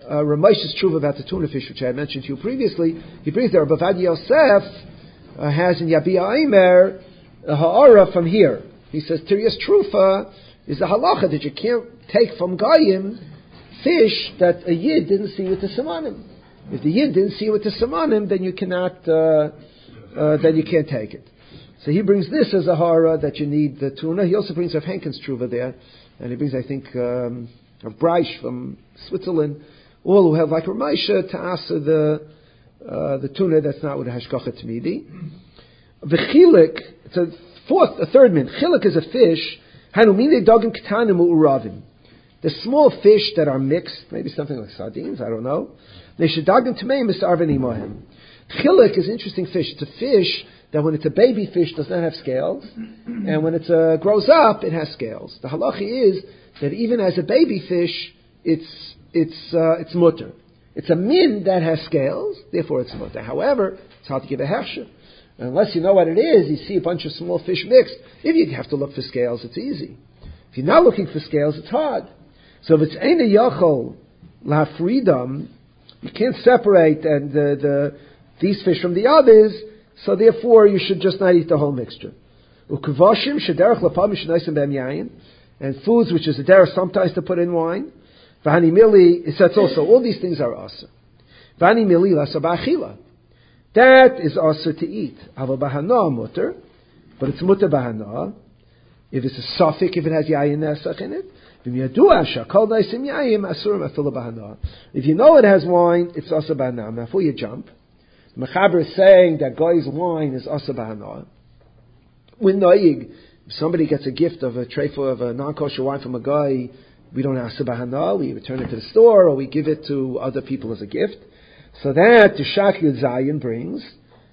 Ramesh's truth about the tuna fish, which I mentioned to you previously. He brings there, Bavad Yosef has in Yabia Aimer a ha'ara from here. He says Tirias Trufa is a halacha that you can't take from Goyim fish that a Yid didn't see with the Samanim. If the Yid didn't see with the Samanim, then you cannot, then you can't take it. So he brings this as a hara that you need the tuna. He also brings Rav Henkin's truva there, and he brings, I think, a Breish from Switzerland, all who have like Ramesha to answer the tuna that's not with a hashgacha tmidi. The chilik, it's a third min. Chilik is a fish. Hanumine dogim ketanim u'uravim. The small fish that are mixed, maybe something like sardines, I don't know. They should dogim tmeim misarvin imohim. Chilik is an interesting fish. It's a fish that when it's a baby fish does not have scales, and when it grows up, it has scales. The halacha is that even as a baby fish, it's mutter. It's a min that has scales, therefore it's mutter. However, it's hard to give a hechsher. Unless you know what it is, you see a bunch of small fish mixed. If you have to look for scales, it's easy. If you're not looking for scales, it's hard. So if it's eina yachol la freedom, you can't separate these fish from the others. So therefore, you should just not eat the whole mixture. Ukuvashim shederach lapam shenaisim b'em yayin, and foods which is a derech sometimes to put in wine. V'hani mili, it says also all these things are asa. V'hani mili lasa ba'achila. That is asa to eat. Aval bahana mutter, but it's mutter bahana. If it's a suffix, if it has yayin nesach in it. If you know it has wine, it's asa bahana. Now, before you jump, Mechaber is saying that guy's wine is asa bahana. When noig, if somebody gets a gift of a tray full of a non-kosher wine from a guy, we don't asa bahana, we return it to the store, or we give it to other people as a gift. So that the Shak Yud Zayin brings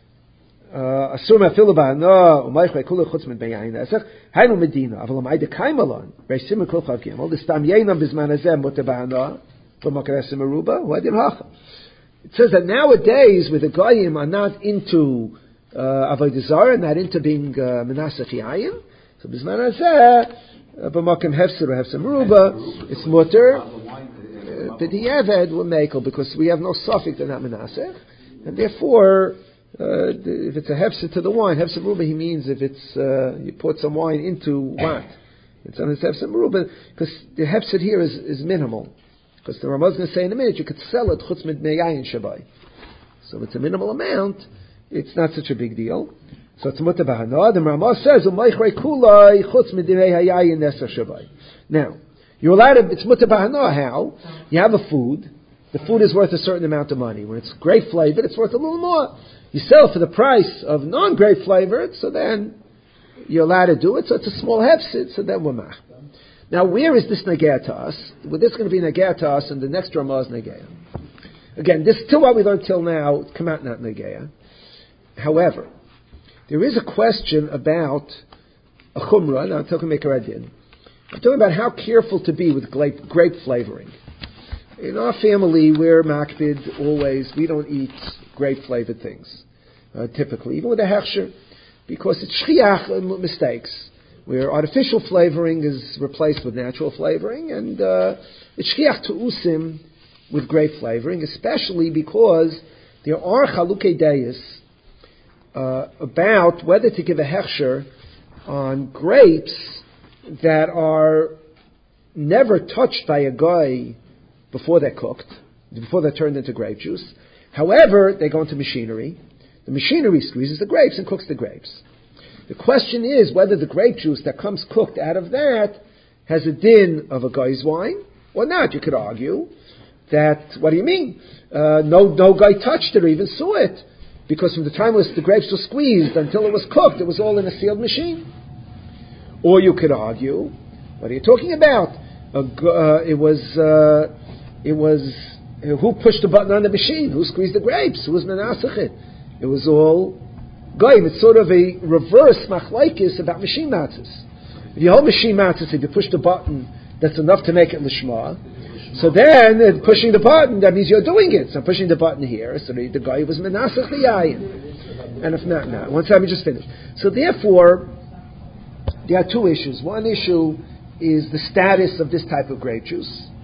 asur ma'afilu bahana u'maychrei kula chutz min beyayin esach haynu medina aval amay dekaimalon reisim kol chav gimel l'stam yeinam bizman hazeh muter bahana v'makaresim aruba u'adim hacha. It says that nowadays, where the Goyim are not into Avodah Zarah, not into being Menasach Yayin, so Bizman Hazeh, B'makim Hefser or Hefser Meruba, it's Mutter, B'di'eved will Mekel, because we have no suffix, they're not Menasach, and therefore, if it's a Hefser to the wine, Hefser Meruba, he means if it's, you put some wine into what? It's on his Hefser Meruba, because the Hefser here is minimal. Because the Ramah is going to say in a minute, you could sell it chutz mit meyayin shabai. So if it's a minimal amount, it's not such a big deal. So it's mutter bahana. The Ramah says, u'maychrei kulai chutz mit hayayin nesach shabai. Now, you're allowed to, it's mutter bahana how? You have a food. The food is worth a certain amount of money. When it's grape flavored, it's worth a little more. You sell for the price of non-grape flavored, so then you're allowed to do it. So it's a small hefsid, so then we're mach. Now, where is this negea to us? Well, this is going to be negea to us, and the next Ramah is negea. Again, this till what we learned till now, come out not negea. However, there is a question about a chumrah. Now, I'm talking Mekaradin. I'm talking about how careful to be with grape flavoring. In our family, we're makbid always. We don't eat grape flavored things typically, even with a hechsher, because it's shchiach mistakes, where artificial flavoring is replaced with natural flavoring, and it's shchiach to usim with grape flavoring, especially because there are chalukei deis about whether to give a hechsher on grapes that are never touched by a guy before they're cooked, before they're turned into grape juice. However, they go into machinery. The machinery squeezes the grapes and cooks the grapes. The question is whether the grape juice that comes cooked out of that has a din of a guy's wine or not. You could argue that, what do you mean? No guy touched it or even saw it, because from the time the grapes were squeezed until it was cooked, it was all in a sealed machine. Or you could argue, what are you talking about? It was who pushed the button on the machine? Who squeezed the grapes? Who was menasach? It was all goyim. It's sort of a reverse machlaikis about machine matzahs. If you hold machine matzahs, if you push the button, that's enough to make it lishma. So then, pushing the button, that means you're doing it. So pushing the button here, so the guy was menasach liyayin. And if not, no. One time we just finished. So therefore, there are two issues. One issue is the status of this type of grape juice.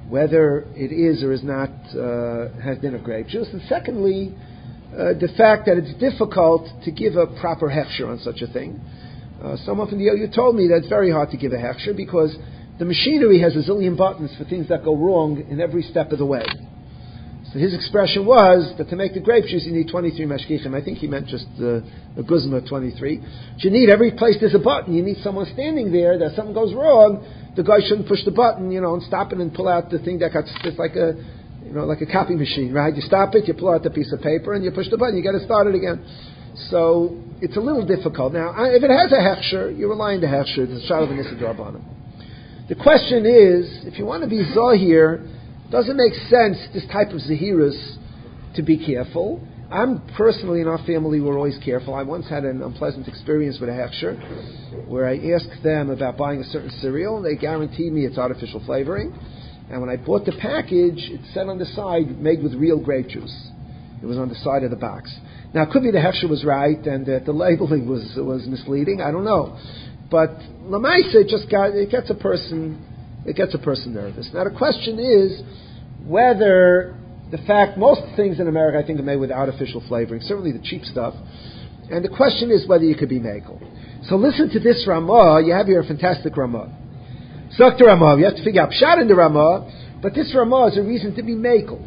whether it is or is not has been of grape juice, and secondly, the fact that it's difficult to give a proper hechsher on such a thing. Someone from the OU told me that it's very hard to give a hechsher because the machinery has a zillion buttons for things that go wrong in every step of the way. So his expression was that to make the grape juice you need 23 mashgichim. I think he meant just the guzma of 23. But you need every place there's a button. You need someone standing there that something goes wrong. The guy shouldn't push the button, and stop it and pull out the thing that got it's like a copy machine, right? You stop it, you pull out the piece of paper, and you push the button. You get it started again. So it's a little difficult. Now, if it has a hechsher, you rely on the hechsher. It's a shal of an issa d'rabbanan. The question is, if you want to be zahir, does it make sense, this type of zahirus, to be careful? I'm personally, in our family, we're always careful. I once had an unpleasant experience with a hechsher, where I asked them about buying a certain cereal, and they guaranteed me it's artificial flavoring. And when I bought the package, it said on the side, made with real grape juice. It was on the side of the box. Now, it could be the hechsher was right, and that the labeling was misleading. I don't know. But Lamaisa, it gets a person nervous. Now the question is whether the fact, most things in America I think are made with artificial flavoring, certainly the cheap stuff, and the question is whether you could be makel. So listen to this Ramah. You have here a fantastic Ramah. Dr. Ramah, you have to figure out pshat in the Ramah, but this Ramah is a reason to be makel.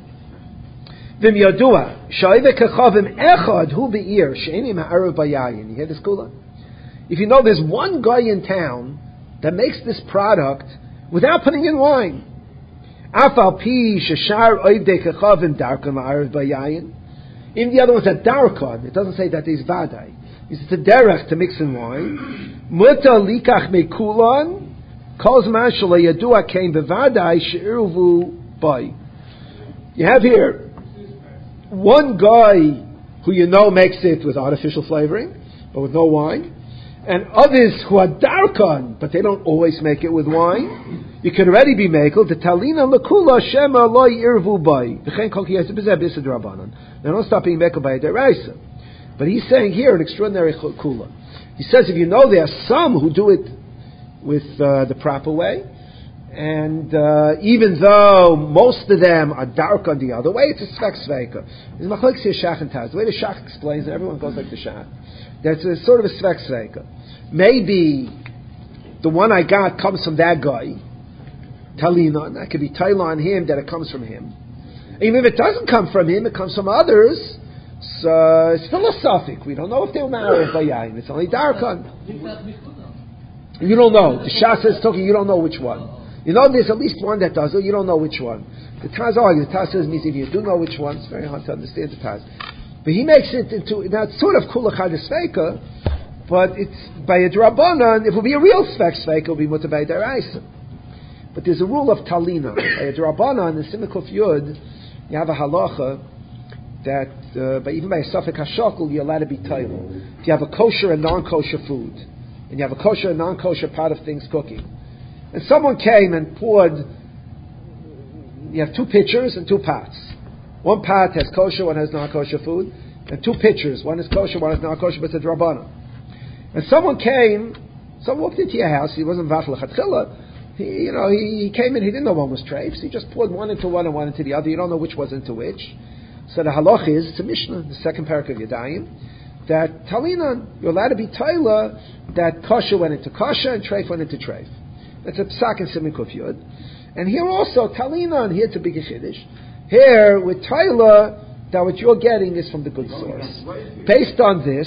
Vim yodua sha'ivek kachavim echad hu be'ir she'enim ha'arav bayayin. You hear this kula? If you know there's one guy in town that makes this product without putting in wine. Afal pi sheshar oivdei kachavim darkan la'arav bayayin. Even the other one's a darkan. It doesn't say that there's vadai. It's a derech to mix in wine. Muta likach mekulan kol zman shelo yadua kein bevadai she'iruvu bay. You have here one guy who makes it with artificial flavoring, but with no wine. And others who are darkan, but they don't always make it with wine. You can already be makel. The talina lekula shema loy irvu bay. V'chein kol kiyas b'zeh b'isad rabbanan. Now don't stop being makel by a deraisa. But he's saying here an extraordinary kula. He says if you know there are some who do it with the proper way, and even though most of them are darkan the other way, it's a svek sveika. It's machlokes here shach and taz. The way the shach explains it, everyone goes like the shach. That's a sort of a svek sveika. Maybe the one I got comes from that guy, Talina, and that could be Taila on him, that it comes from him. Even if it doesn't come from him, it comes from others, so it's still a suffix. We don't know if they were married by Yain. It's only Darkan. You don't know. The Shah says, talking, you don't know which one. You know there's at least one that does it, you don't know which one. The Taz argues, the Taz says means if you do know which one, it's very hard to understand the Taz. But he makes it into, now it's sort of kula chad sveika, but it's by a drabanan. If it would be a real sveika, it would be mutar by deraisa. But there's a rule of talina. By a drabanan, in Simikuf Yud, you have a halacha that, but even by a suffix hashakul, you're allowed to be tayla. If you have a kosher and non-kosher food, and you have a kosher and non-kosher pot of things cooking, and someone came and poured, you have two pitchers and two pots. One pot has kosher, one has non-kosher food, and two pitchers. One is kosher, one is non-kosher, but it's a drabana. And someone walked into your house. He wasn't vafel chatchila. He came in. He didn't know one was treifs. He just poured one into one and one into the other. You don't know which was into which. So the halach is, it's a mishnah, the second parak of Yadayim, that talinan, you're allowed to be taila, that kosher went into kosher and treif went into treif. That's a psak in Siman Kuf Yud. And here also talinan. Here it's a big chiddush. Here, with Taila, that what you're getting is from the good source. Based on this,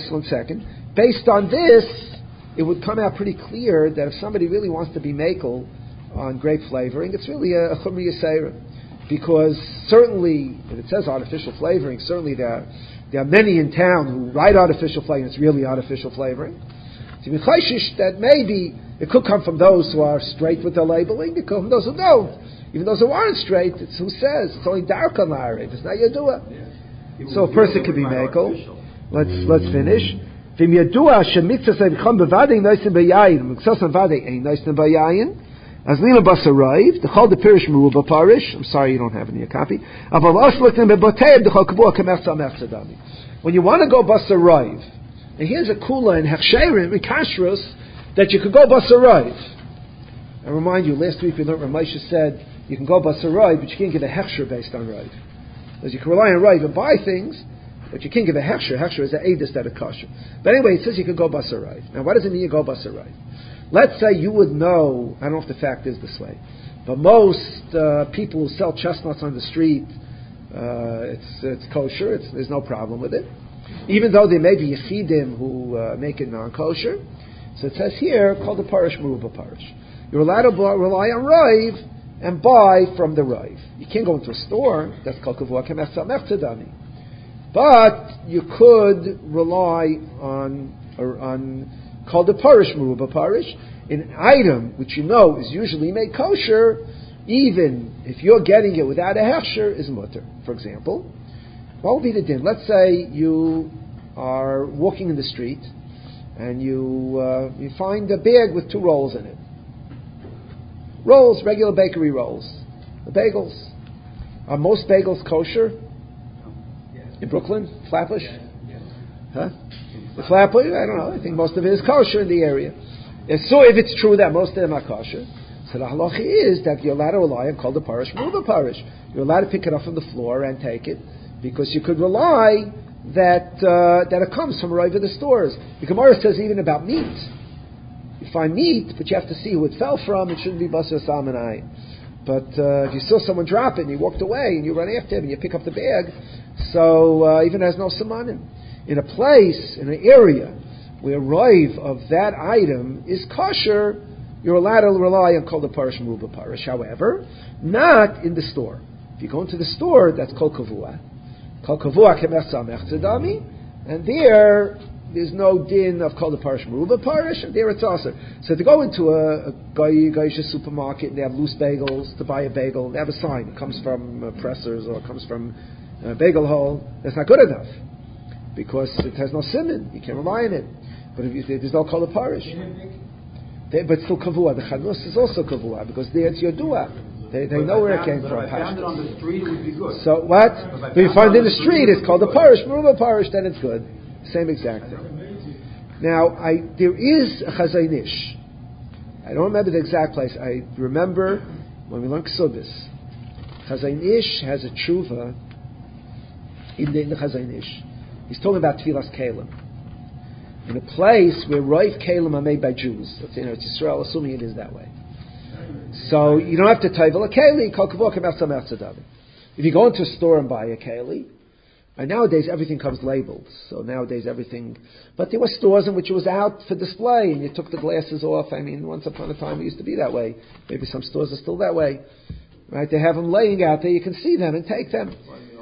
it would come out pretty clear that if somebody really wants to be makel on grape flavoring, it's really a chumri yisera. Because certainly, if it says artificial flavoring, certainly there are many in town who write artificial flavoring, it's really artificial flavoring. So that maybe it could come from those who are straight with their labeling, it could come from those who don't. Even those who aren't straight, it's who says. It's only darkan la'arev. It's not yadua. So a person could be makel. Let's finish. V'im yadua shemitzas le'v'cham b'vadei noisim b'yayin. M'ksas b'vadei ein noisim b'yayin. As lina basarayv. D'chol de pirish meruba parish. I'm sorry you don't have any copy. Aval osliknim b'boteib d'chol kabua k'mertza mertzadami. When you want to go basarayv, and here's a kula in hechsherim, in kashrus, that you could go basarayv. I remind you, last week we learned Ramesha said, you can go basar roiv, but you can't give a hechsher based on roiv. Because you can rely on roiv and buy things, but you can't give a hechsher. Hechsher is an edus that are kosher. But anyway, it says you can go basar roiv. Now, what does it mean you go basar roiv? Let's say you would know, I don't know if the fact is this way, but most people who sell chestnuts on the street, it's kosher, there's no problem with it. Even though there may be yechidim who make it non-kosher. So it says here, called the parish meruba parish. You're allowed to rely on roiv and buy from the roiv. You can't go into a store, that's called kavua kemech samech tzedami. But you could rely on called the parish meruba parish, an item which you know is usually made kosher, even if you're getting it without a hechsher, is mutter. For example, what would be the din? Let's say you are walking in the street and you find a bag with 2 rolls in it. Rolls, regular bakery rolls. The bagels. Are most bagels kosher? In Brooklyn? Flatbush? Huh? The Flatbush? I don't know. I think most of it is kosher in the area. And so if it's true that most of them are kosher, so the halacha is that you're allowed to rely on called the parish, meruba parish. You're allowed to pick it up from the floor and take it, because you could rely that it comes from right of the stores. The Gemara says even about meat. You find meat, but you have to see who it fell from. It shouldn't be basar salmonai. But if you saw someone drop it and you walked away and you run after him and you pick up the bag, so even has no samanim. In a place, in an area where roiv of that item is kosher, you're allowed to rely on kol the parish meruba parish. However, not in the store. If you go into the store, that's kol kavua. Kol kavua kemech samech tzedami, and there's no din of kol the parish meruba parish, and there it's also. So to go into a Geisha supermarket and they have loose bagels, to buy a bagel, they have a sign. It comes from Pressers or it comes from Bagel Hole. That's not good enough, because it has no siman. You can't rely on it. But if there's no kol the parish. But still kavua. The chanus is also kavua, because there it's yodua. They know where it came from. If I found it on the street, it would be good. So what? If you find it in the street, it's called the parish, meruba parish, then it's good. Same exact thing. Now, there is a Chazon Ish. I don't remember the exact place. I remember when we learned Ksubis. Chazon Ish has a tshuva in the Chazon Ish. He's talking about Tfilas Kelim. In a place where Roiv Kelim are made by Jews. Let's say in Eretz Yisrael, assuming it is that way. So you don't have to tayvel a keli. If you go into a store and buy a keli, and nowadays everything comes labeled. So nowadays everything, but there were stores in which it was out for display, and you took the glasses off. I mean, once upon a time it used to be that way. Maybe some stores are still that way, right? They have them laying out there. You can see them and take them.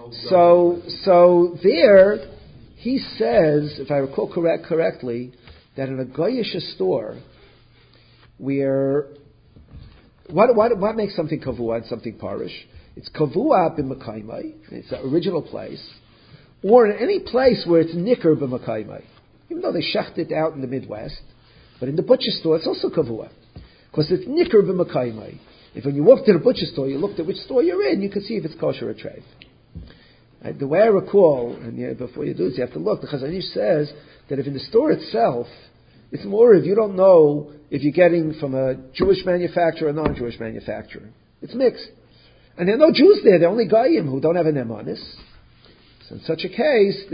So there, he says, if I recall correctly, that in a goyish store, where what makes something kavua and something parish? It's kavua b'makaymai, it's the original place, or in any place where it's nicker b'makaymai. Even though they shecht it out in the Midwest, but in the butcher store it's also kavua, because it's nicker b'makaymai. If when you walk to the butcher store, you looked at which store you're in, you can see if it's kosher or treif. Right? The way I recall, and before you do this, you have to look. The Chazon Ish says that if in the store itself, it's more if you don't know if you're getting from a Jewish manufacturer or non-Jewish manufacturer. It's mixed. And there are no Jews there. They're only Goyim who don't have an emanis. So in such a case,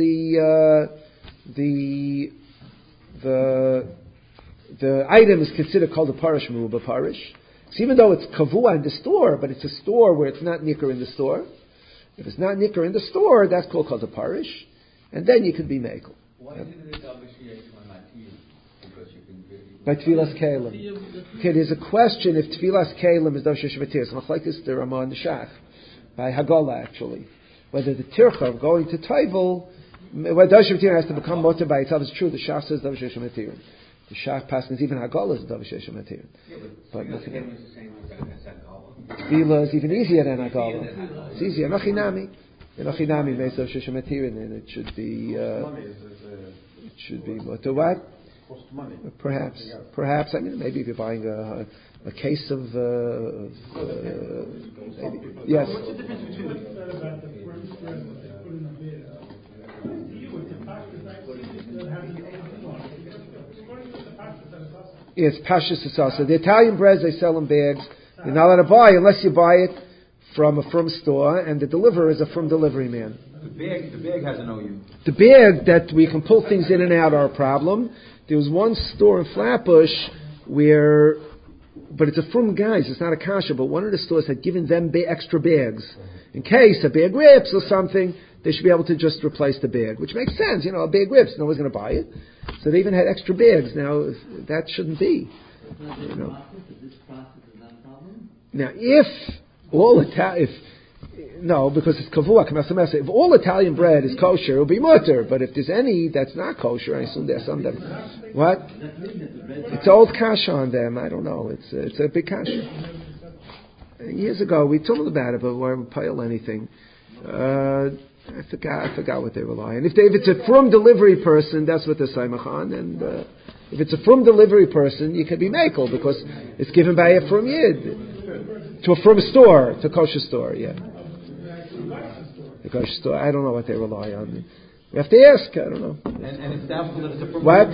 the item is considered called a parish meruba parish. So even though it's kavua in the store, but it's a store where it's not nicker in the store. If it's not nicker in the store, that's called a parish. And then you could be mekel. Why is it obligation on material? Because you can by Tfilas Kelim. Okay, there's a question if Tfilas Kelim is Davar Shesh Matir. So like this, the Ramah and the Shach, by Hagala actually. Whether the tircha of going to Taivel, whether Davar Shesh Matir has to become Motor by itself is true. The Shach says Davar Shesh Matir. The Shach passes even Hagala is Davar Shesh Matir. But Tfilas Kelim is the same as Hagala. Tfilah is even easier than Hagala. It's easier. Nachinami. Nachinami makes Davar Shesh Matir, and it should be. It should be Motor what? Cost money. Perhaps. I mean, maybe if you're buying a case of maybe. Yes. What's the difference between It's pashas asasa. The Italian breads they sell in bags. You're not allowed to buy unless you buy it from a from store, and the deliverer is a from delivery man. The bag has an OU. The bag that we can pull things in and out are a problem. There was one store in Flatbush but it's a from guys, it's not a kasha, but one of the stores had given them extra bags. In case a bag rips or something, they should be able to just replace the bag, which makes sense. A bag rips, no one's going to buy it. So they even had extra bags. Now, that shouldn't be. Now, because it's kavua, if all Italian bread is kosher, it'll be mutter. But if there's any that's not kosher, I assume there's some that... What? It's old kasha on them. I don't know. It's a big kasha. Years ago, we told about it, but we weren't pile anything. I forgot what they rely on. If it's a from delivery person, that's what they're saimach on. And if it's a from delivery person, you can be makel because it's given by a from yid to a from store, to a kosher store. Yeah, the kosher store. I don't know what they rely on. We have to ask. I don't know. And it's doubtful that it's a from what?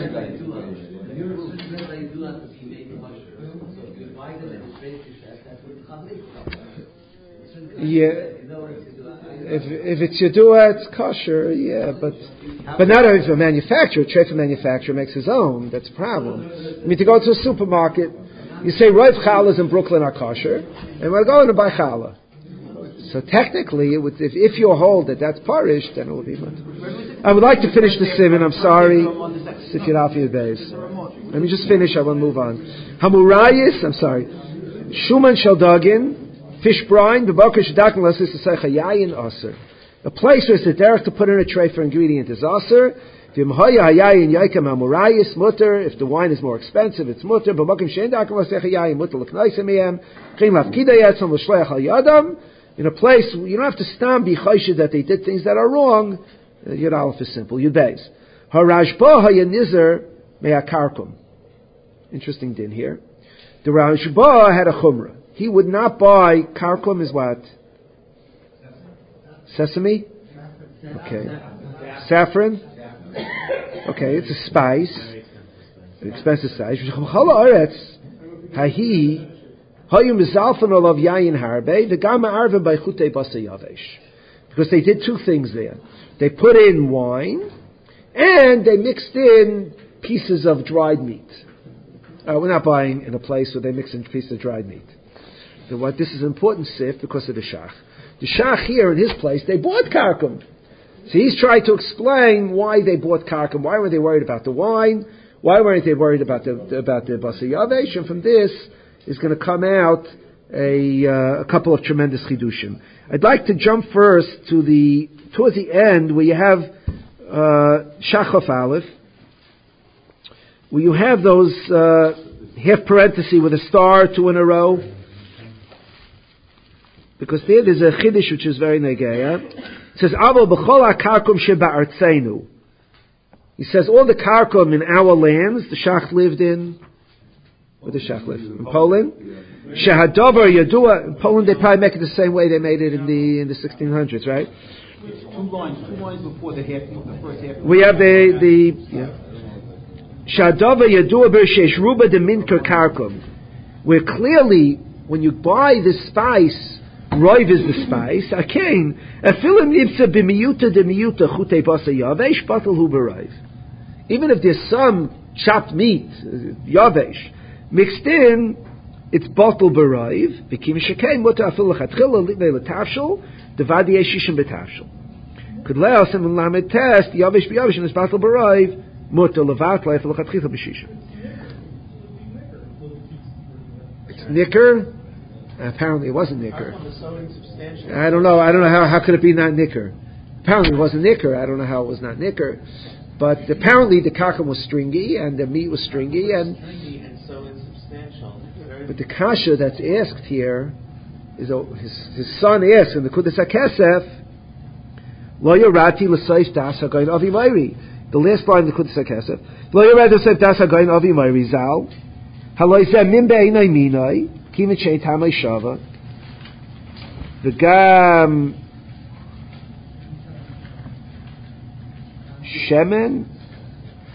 Yeah. If it's Yedua, it's kosher, yeah, but not if a manufacturer, trade for manufacturer makes his own, that's a problem. I mean, to go to a supermarket, you say, Rav Chala's in Brooklyn are kosher, and we're going to buy challah. So technically, if you hold that that's parish, then it would be much. I would like to finish the simon, I'm sorry. Let me just finish, I want to move on. Hamurayis, I'm sorry. Shuman Shaldagin, fish brine, a place where it's the derech to put in a tray for ingredient is aser. If the wine is more expensive, it's mutter. In a place, you don't have to stand be choshed that they did things that are wrong. Yud Aleph is simple. Yud Beis. Harashba hayanizer me'akarkum. Interesting din here. The Rashba had a chumrah. He would not buy, karkum is what? Sesame? Okay. Saffron? Okay, it's a spice. An expensive spice. Because they did two things there. They put in wine, and they mixed in pieces of dried meat. We're not buying in a place where they mix in pieces of dried meat. So this is an important sif because of the shach. The shach here in his place, they bought karkum. So he's trying to explain why they bought karkum. Why were they worried about the wine? Why weren't they worried about the basa yavesh? And from this is going to come out a couple of tremendous chidushim. I'd like to jump first towards the end where you have shachaf aleph, where you have those half parenthesis with a star, two in a row. Because there's a chiddush which is very negeya. It says, "Avo b'chol ha'karkum sheba'artzenu." He says, all the karkum in our lands, the shach lived in. Where the shach lived? In Poland. Shehadover yadua. In Poland, they probably make it the same way they made it in the 1600s, right? Two lines before the first half. We have Shehadover yadua b'shesh ruba de minker karkum, where clearly when you buy this spice. Roiv is the spice. Akain. Afilim nibsa b'miyuta demiyuta chutei basa yavesh batal hu b'roiv. Even if there's some chopped meat, yavesh, mixed in, it's batal b'roiv. V'kim shekain muta afil lechatchila livei letavshel devadi yeshishim betavshel. Could le'as and lamed test yavesh b'yavesh and it's batal b'roiv muta levat le'afil lechatchila b'shishim. It's nicker. Apparently it wasn't nicker. I don't know how could it be not nicker. Apparently it wasn't nicker. I don't know how it was not nicker. But apparently the karkum was stringy and the meat was stringy and so insubstantial. But the kasha that's asked here is his son asked in the Kudas HaKesef, Lo yorati l'soif das ha'goyin avi mayri. The last line of the Kudas HaKesef, Lo yorati l'soif das ha'goyin avi mayri zal haloi zeh min be'inai minai Kimin Shein Tamei Shava, the Gam Shemen,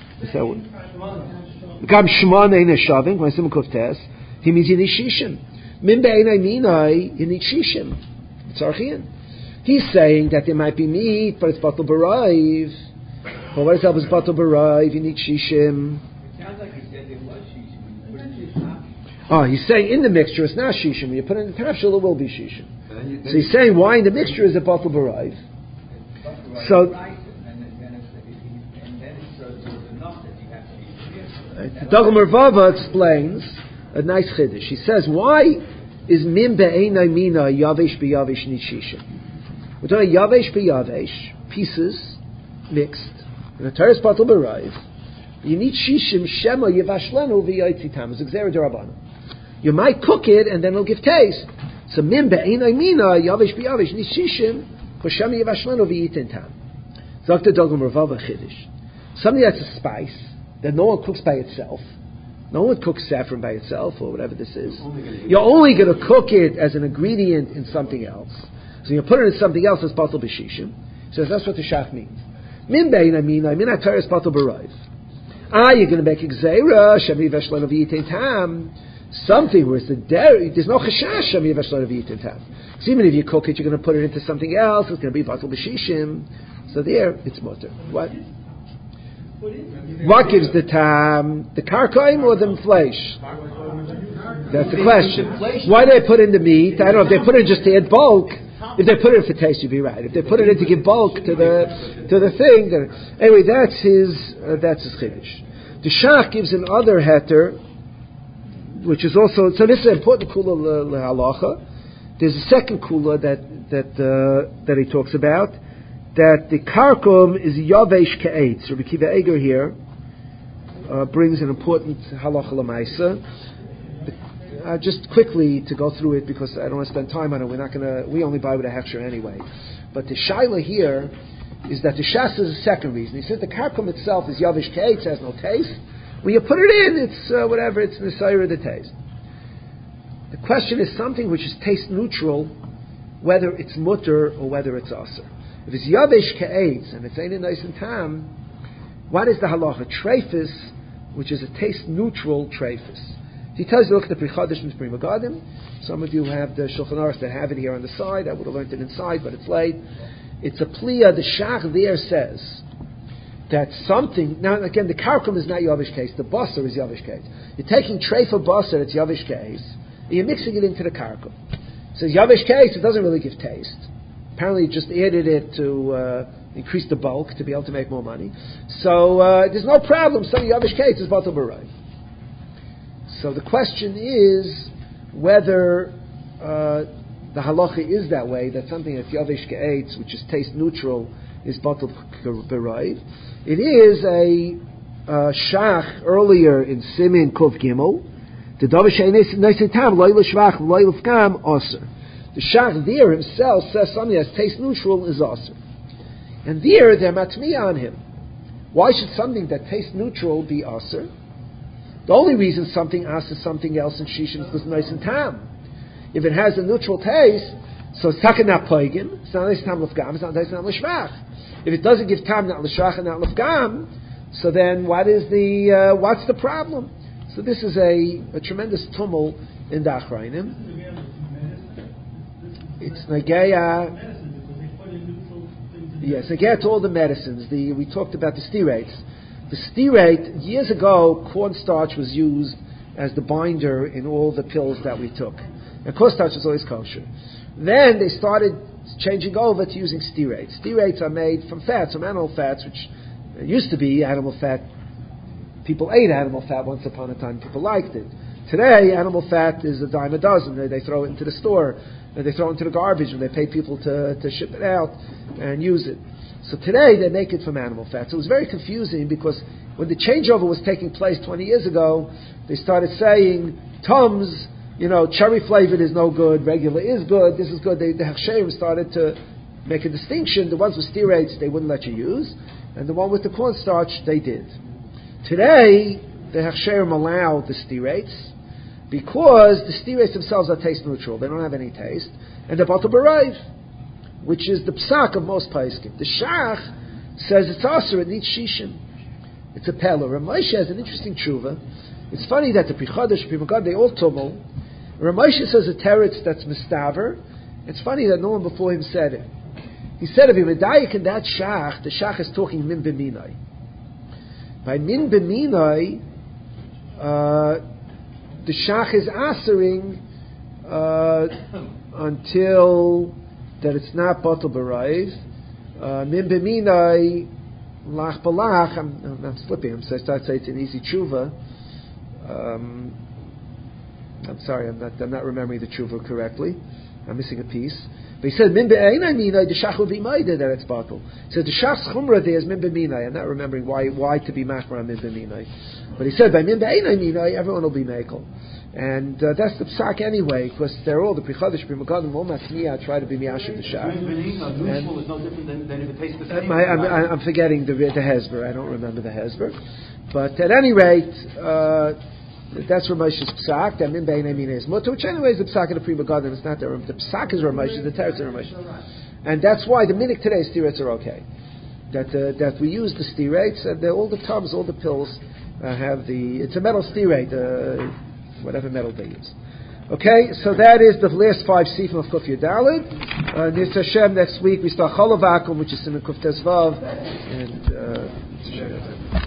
Gam Shmon Ein Shavin, when Simon Kuftes, he means in Ishishin. Min be'enai minai, you need shishim. It's archian. He's saying that there might be meat, but it's batal b'raiv. But what is up with batal b'raiv? You need shishim. It sounds like he said there was shishim. What is this? Oh, he's saying in the mixture it's not shishim. When you put it in the tafshil, it will be shishim. So he's saying why in the mixture is it batal b'raiv? So the Dagul Mervava explains a nice chiddush. He says, why is min be'enai mina yavesh b'yavesh nishishim? We're talking yavesh b'yavesh, pieces mixed. And the Torah is batal b'raiv. You need shishim shema yivashlenu v'yaitzi tam. It's exera d'Rabbanan. You might cook it and then it'll give taste. So min be'enai mina yavesh b'yavesh nishishim shema yivashlenu v'yitin tam. Dr. Dagul Mervava chiddush. Something that's a spice that no one cooks by itself. No one cooks saffron by itself or whatever this is. You're only going to cook it as an ingredient in something else. So you put it in something else that's batal b'shishim. So that's what the shach means. Min be'enai mina ataris batal b'raiv. You're going to make gzeira shemi v'shlanu v'yitin tam. Something where it's the dairy. There's no chashash shemi v'shlanu v'yitin tam. So even if you cook it, you're going to put it into something else. It's going to be batal b'shishim. So there, it's mutter. What? What gives the tam? The karkaim or the flesh? That's the question. Why do they put in the meat? I don't know if they put it just to add bulk. If they put it in for taste, you'd be right. If they put it in to give bulk to the thing, then anyway, that's his chiddush. The shach gives another heter, which is also so. This is an important kula halacha. There's a second kula that he talks about. That the karkum is yavesh ka'etz. Rabbi Kiva Eger here brings an important halacha l'maisa. Just quickly to go through it because I don't want to spend time on it. We only buy with a hechsher anyway. But the shaila here is that the shas is a second reason. He says the karkum itself is yavesh ka'etz, has no taste. When you put it in, it's whatever. It's nesayra the taste. The question is something which is taste neutral, whether it's mutter or whether it's aser. If it's yavesh ka'etz and it's ain't nice and tam, what is the halacha? Treifus, which is a taste neutral treifus. He tells you, look at the Pri Chadash and Pri Megadim. Some of you have the Shulchan Aruch that have it here on the side. I would have learned it inside, but it's late. It's a pliya. The shach there says that something. Now again, the karkum is not yavesh ka'etz. The basar is yavesh ka'etz. You're taking treifa basar, it's yavesh ka'etz, and you're mixing it into the karkum. It says yavesh ka'etz. It doesn't really give taste. Apparently, you just added it to increase the bulk to be able to make more money. So there's no problem. Some yavesh ka'etz is batal b'raiv. So the question is whether the halacha is that way, that something that's yavesh ka'etz, which is taste neutral, is batal b'raiv. It is a shach earlier in Simin Kov Gimel. The davar she'enes neisin tam loy l'shvach loy l'fkam aser. The shach there himself says something that's taste neutral is aser. And there they're matmiya on him. Why should something that tastes neutral be aser? The only reason something asks something else in Shishim is because it's nice and tam. If it has a neutral taste, so it's taken not poigim, it's not nice tam l'fgam, it's not nice tam l'shvach. If it doesn't give tam not l'shvach and not l'fgam, so then what's the problem? So this is a tremendous tumult in the Achrayim. It's Nageya. Yes, Nageya to all the medicines. We talked about the stearates. The stearate, years ago, cornstarch was used as the binder in all the pills that we took. And cornstarch was always kosher. Then they started changing over to using stearates. Stearates are made from fats, from animal fats, which used to be animal fat. People ate animal fat once upon a time. People liked it. Today, animal fat is a dime a dozen. They throw it into the store. They throw it into the garbage and they pay people to ship it out and use it. So today they make it from animal fat. So it was very confusing because when the changeover was taking place 20 years ago, they started saying, Tums, cherry flavored is no good, regular is good, this is good. The Hechsherim started to make a distinction. The ones with stearates they wouldn't let you use, and the one with the cornstarch they did. Today, the Hechsherim allow the stearates because the stearates themselves are taste neutral. They don't have any taste. And they're batal b'raiv, which is the psak of most paiskim. The shach says it's aser, it needs shishim. It's a pella. Rav Moshe has an interesting tshuva. It's funny that the Pri Chadash, Pri Megadim, they all tumble, Ramosha says a teretz that's mistaver. It's funny that no one before him said it. He said if you're medayik in that shach, the shach is talking min b'minai. By min b'minai, the shach is answering until that it's not batal b'raiv. Min b'minai lach balach. I'm slipping. I'm saying it's an easy tshuva. I'm sorry, I'm not remembering the tshuva correctly. I'm missing a piece. But he said min be'einai minai the shach will be maida that it's batal. He said the shach's chumra there is min be'minai. I'm not remembering why to be machmer on min be'minai. But he said by min be'einai minai everyone will be mekel. And that's the psak anyway, because they're all the prichadish, primagadim, all matniya try to be miyashiv the shach. Neutral is no different than if it tastes the same. I'm forgetting the hezber. I don't remember the hezber. But at any rate, that's Ramesh's psak. That min beinai mina is mutter, which anyway is the psak of the primagadim. It's not the psak is Ramesh, the teretz is Ramesh, and that's why the minik today steirates are okay. That we use the steirates and all the tubs, all the pills have it's a metal stearate. Whatever metal they use. Okay, so that is the last 5 sifim of Kuf Yudalid. Nitz Hashem, next week we start Cholovakum, which is Siman Kuf Tezvav, and